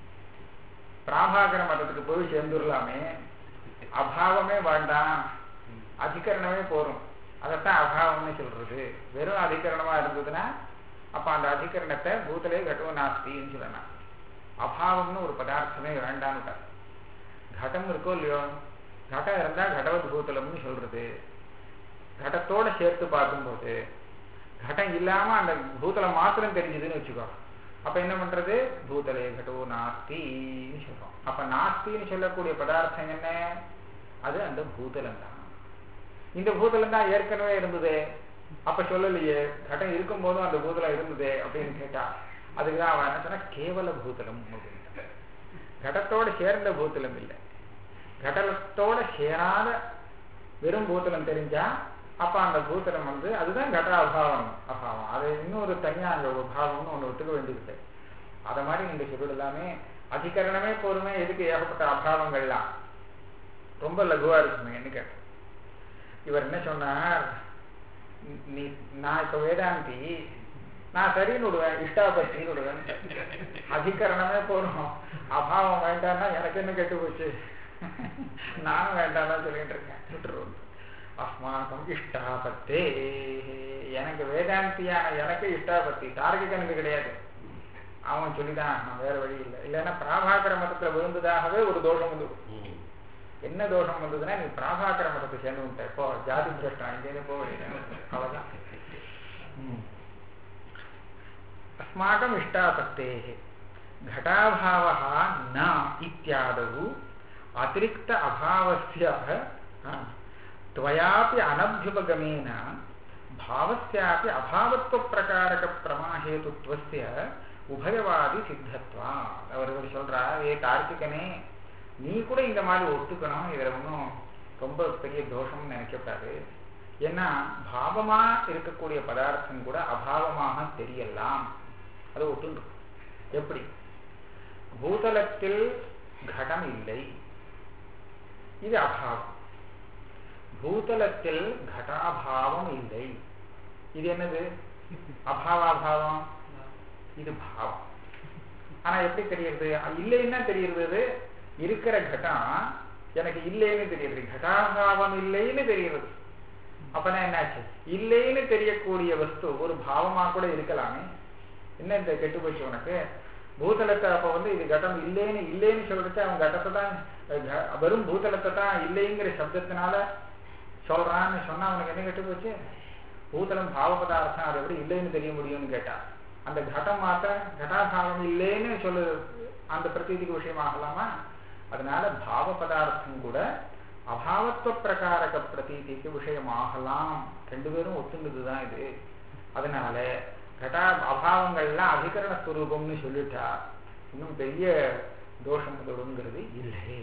பிராபாகர மதத்துக்கு போய் சேர்ந்துடலாமே, அபாவமே வேண்டாம், அதிகரணமே போரும், அதைத்தான் அபாவம்னு சொல்றது. வெறும் அதிகரணமா இருந்ததுன்னா அப்ப அந்த அதிகரணத்தை பூத்தலே கட்டவும் நாஸ்தின்னு சொல்லலாம். அபாவம்னு ஒரு பதார்த்தமே வேண்டான்னு. கடம் இருக்கோ இல்லையோ, கடம் இருந்தா கடவத் பூத்தலம்னு சொல்றது. கடத்தோட சேர்த்து பார்க்கும்போது கடம் இல்லாம அந்த பூத்தலம் மாத்திரம் தெரிஞ்சதுன்னு வச்சுக்கோ, அப்ப என்ன பண்றது? பூத்தலே கடோ நாஸ்தின்னு சொல்றோம். அப்ப நாஸ்தின்னு சொல்லக்கூடிய பதார்த்தம் என்ன? அது அந்த பூதலம் தான். இந்த பூதலம் தான் ஏற்கனவே இருந்தது, அப்ப சொல்லலையே, கடம் இருக்கும் போதும் அந்த பூதலம் இருந்தது அப்படின்னு கேட்டா அதுக்குதான் அவன் என்ன சொன்னா கேவல பூதலம் அப்படின்னு. கடத்தோட சேர்ந்த பூதலம் இல்லை, கடலத்தோட சேராத வெறும் பூதலம் தெரிஞ்சா அப்ப அந்த பூதலம் வந்து அதுதான் கட அபாவம். அபாவம் அது இன்னொரு தனியா அந்த ஒரு பாவம்னு ஒண்ணு ஒத்துக்க வேண்டியது. அத மாதிரி நீங்க சொல்லலாமே, அதிகரணமே போருமே, எதுக்கு ஏகப்பட்ட அபாவங்கள்லாம் ரொம்ப லகுவா இருக்குமேன்னு கேட்டேன். இவர் என்ன சொன்னார், நீ நான் இப்ப வேதாந்தி, நான் சரின்னு விடுவேன், இஷ்டாபத்தின்னு விடுவேன். அதிகரணமே போறோம், அபாவம் வேண்டாம்னா எனக்கு என்ன கெட்டு போச்சு, நானும் வேண்டாம் சொல்லிட்டு இருக்கேன், விட்டுருவோம். அஸ்மாக்கம் இஷ்டாபத்தே, எனக்கு வேதாந்தியான எனக்கு இஷ்டாபத்தி, தார்க்கிகனுக்கு கிடையாது. அவன் சொல்லிதான் நான் வேற வழி இல்லை. இல்லைன்னா பிராபாகர மதத்துல விழுந்ததாகவே ஒரு தோஷம் வந்து. என்ன தோஷம் வந்ததுன்னா நீ பிராபாகர மதத்தை சேர்ந்து விட்ட, இப்போ ஜாதி பிரஷ்டம் இங்கே போக வேண்டிய அவ்வளவுதான். அஸ்மாக்கம் இஷ்டாபத்தே घटाभावः न इत्यादौ अतिरिक्त अभावस्य त्वयापि अनभ्युपगमेन भावस्यापि अभावत्व प्रकारक प्रमाहेतुत्वस्य உபயவாதி சித்தத்வா. அவர்கள் சொல்றா, ஏ கார்த்திகனே, நீ கூட இந்த மாதிரி ஒத்துக்கணும், இதுல ஒன்றும் ரொம்ப பெரிய தோஷம்னு நினைக்கக்கூடாது. ஏன்னா பாவமா இருக்கக்கூடிய பதார்த்தம் கூட அபாவமாக தெரியலாம், அது ஒத்துண்டு. எப்படி? பூதலத்தில் கடம் இல்லை, இது அபாவம். பூதலத்தில் கடாபாவம் இல்லை, இது என்னது? அபாவாபாவம், இது பாவம். ஆனா எப்படி தெரியுது? இல்லைன்னா தெரியுது, இருக்கிற கடம் எனக்கு இல்லைன்னு தெரியுது, கடாபாவம் இல்லைன்னு தெரியுது. அப்பனா என்னாச்சு? இல்லைன்னு தெரியக்கூடிய வஸ்து ஒரு பாவமா கூட இருக்கலாமே. என்ன இந்த கெட்டு போச்சு உனக்கு? பூதலத்தை அப்ப வந்து இது கடம் இல்லைன்னு இல்லைன்னு சொல்லிட்டு அவன் கடத்தை தான், வெறும் பூதலத்தை தான் இல்லைங்கிற சப்தத்தினால சொல்றான்னு சொன்னா அவனுக்கு என்ன கெட்டு போச்சு? பூதலம் பாவ பதார்த்தம், அதை எப்படி இல்லைன்னு தெரிய முடியும்னு கேட்டா, அந்த கடம் மாத்திர கடாபாவம் இல்லைன்னு சொல்லு, அந்த பிரதீதிக்கு விஷயமாகலாமா? அதனால பாவ பதார்த்தம் கூட அபாவத்துவ பிரகாரக பிரதீதிக்கு விஷயமாகலாம். ரெண்டு பேரும் ஒத்துங்குதுதான் இது. அதனால கடா அபாவங்கள்லாம் அதிகரண ஸ்வரூபம்னு சொல்லிட்டா இன்னும் பெரிய தோஷம் தொடுங்கிறது இல்லை.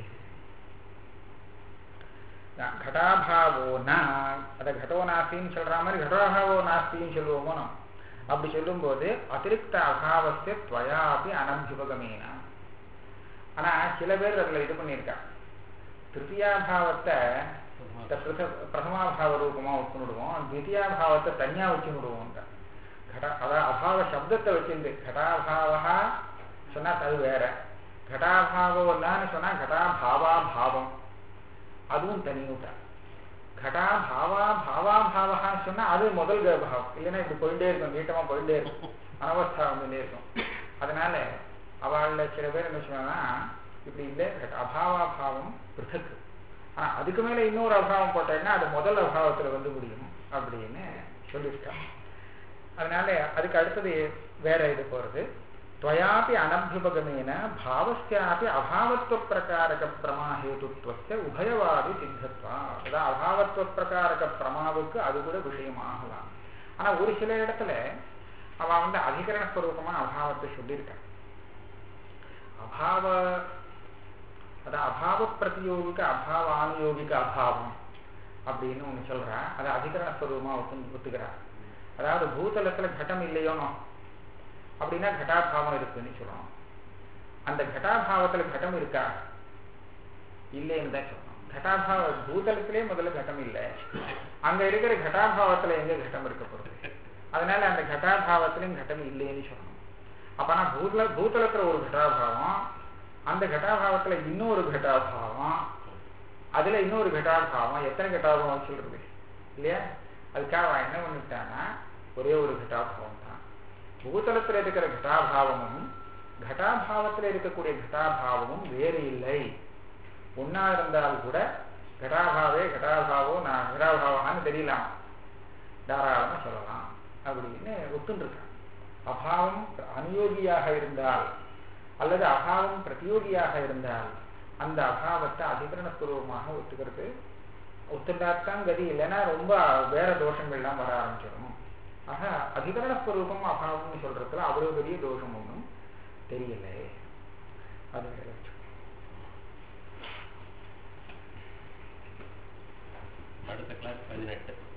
கடாபாவோ ந, அதை கடோ நாஸ்தின்னு சொல்ற மாதிரி கடோபாவோ நாஸ்தின்னு சொல்லுவோமோ நம்ம. அப்படி சொல்லும் போது அதிருப்த அபாவத்தை துவயாபி அனபியுபகமேனா. ஆனா சில பேர் அதுல இது பண்ணியிருக்கா, திருத்தியாபாவத்தை பிரதமாபாவ ரூபமா வச்சுடுவோம், தித்தியாபாவத்தை தனியா வச்சு விடுவோம். கட அதாவது அபாவ சப்தத்தை வச்சிருந்து கடாபாவா சொன்னா அது வேற, கடாபாவம்லான்னு சொன்னா கடாபாவா பாவம் அதுவும் தனியூட்டா. கடா பாவா பாவா பாவகான்னு சொன்னா அது முதல் பாவம். இல்லைன்னா இப்படி போயிட்டே இருக்கும், நீட்டமா போயிட்டே இருக்கும், அனவஸ்தா வந்துட்டே இருக்கும். அதனால அவள சில பேர் என்ன சொன்னா இப்படி இல்லை, அபாவா பாவம் பிருத்தக்கு. ஆனா அதுக்கு மேல இன்னொரு அபாவம் போட்டேன்னா அது முதல் அபாவத்துல வந்து முடியும் அப்படின்னு சொல்லியிருக்காங்க. அதனால அதுக்கு அடுத்தது வேற இது போறது. துவயாபி அனபியுபகமேன பாவஸ்யாபி அபாவத்துவ பிரகாரக பிரமாஹேதுத்வஸ்ய உபயவாதி சித்தத்வா. அதான் அபாவத்துவ பிரகாரக பிரமாவுக்கு அது கூட விஷயமாகலாம். ஆனா ஒரு சில இடத்துல அவ வந்து அதிகரண ஸ்வரூபமா அபாவத்தை சொல்லியிருக்கான். அபாவ அதான் அபாவ பிரதியோகிக்க அபாவ ஆனுயோகிக்க அபாவம் அப்படின்னு ஒண்ணு சொல்றா. அது அதிகரண ஸ்வரூபமா ஒத்து ஒத்துக்கிறா. அதாவது பூதலத்துல கட்டம் இல்லையோனோ அப்படின்னா கட்டாபாவம் இருக்குன்னு சொல்லணும். அந்த கட்டாபாவத்துல கட்டம் இருக்கா இல்லைன்னு தான் சொல்லணும். கட்டாபாவ பூதலத்திலே முதல்ல கட்டம் இல்லை, அங்க இருக்கிற கட்டாபாவத்துல எங்க கட்டம் இருக்க போறது? அதனால அந்த கட்டாபாவத்திலையும் கட்டம் இல்லைன்னு சொல்லணும். அப்பனா பூதல பூதலத்துல ஒரு கட்டாபாவம், அந்த கட்டாபாவத்துல இன்னொரு கட்டாபாவம், அதுல இன்னொரு கட்டாபாவம், எத்தனை கட்டாபாவம் சொல்றது இல்லையா? அதுக்காக என்ன பண்ணிட்டான்னா ஒரே ஒரு கட்டாபாவம் தான். பூதலத்தில் இருக்கிற கட்டாபாவமும் கட்டாபாவத்தில் இருக்கக்கூடிய கட்டாபாவமும் வேறு இல்லை. ஒன்னா இருந்தால் கூட கட்டாபாவே கட்டாபாவோ நான் கட்டாபாவான்னு தெரியலாம், தாராளமா சொல்லலாம் அப்படின்னு ஒத்துருக்கான். அபாவம் அனுயோகியாக இருந்தால் அல்லது அபாவம் பிரதியோகியாக இருந்தால் அந்த அபாவத்தை அதிகரணபூர்வமாக ஒத்துக்கிறது ஒத்துண்டாத்தான் கதி. இல்லைன்னா ரொம்ப வேற தோஷங்கள்லாம் வர ஆரம்பிச்சிடும். ஆக அதிகரணஸ்வரூபம் அபாவம்னு சொல்றதுல அவ்வளவு பெரிய தோஷம் ஒன்றும் தெரியல. அது அடுத்த கிளாஸ் பதினெட்டு.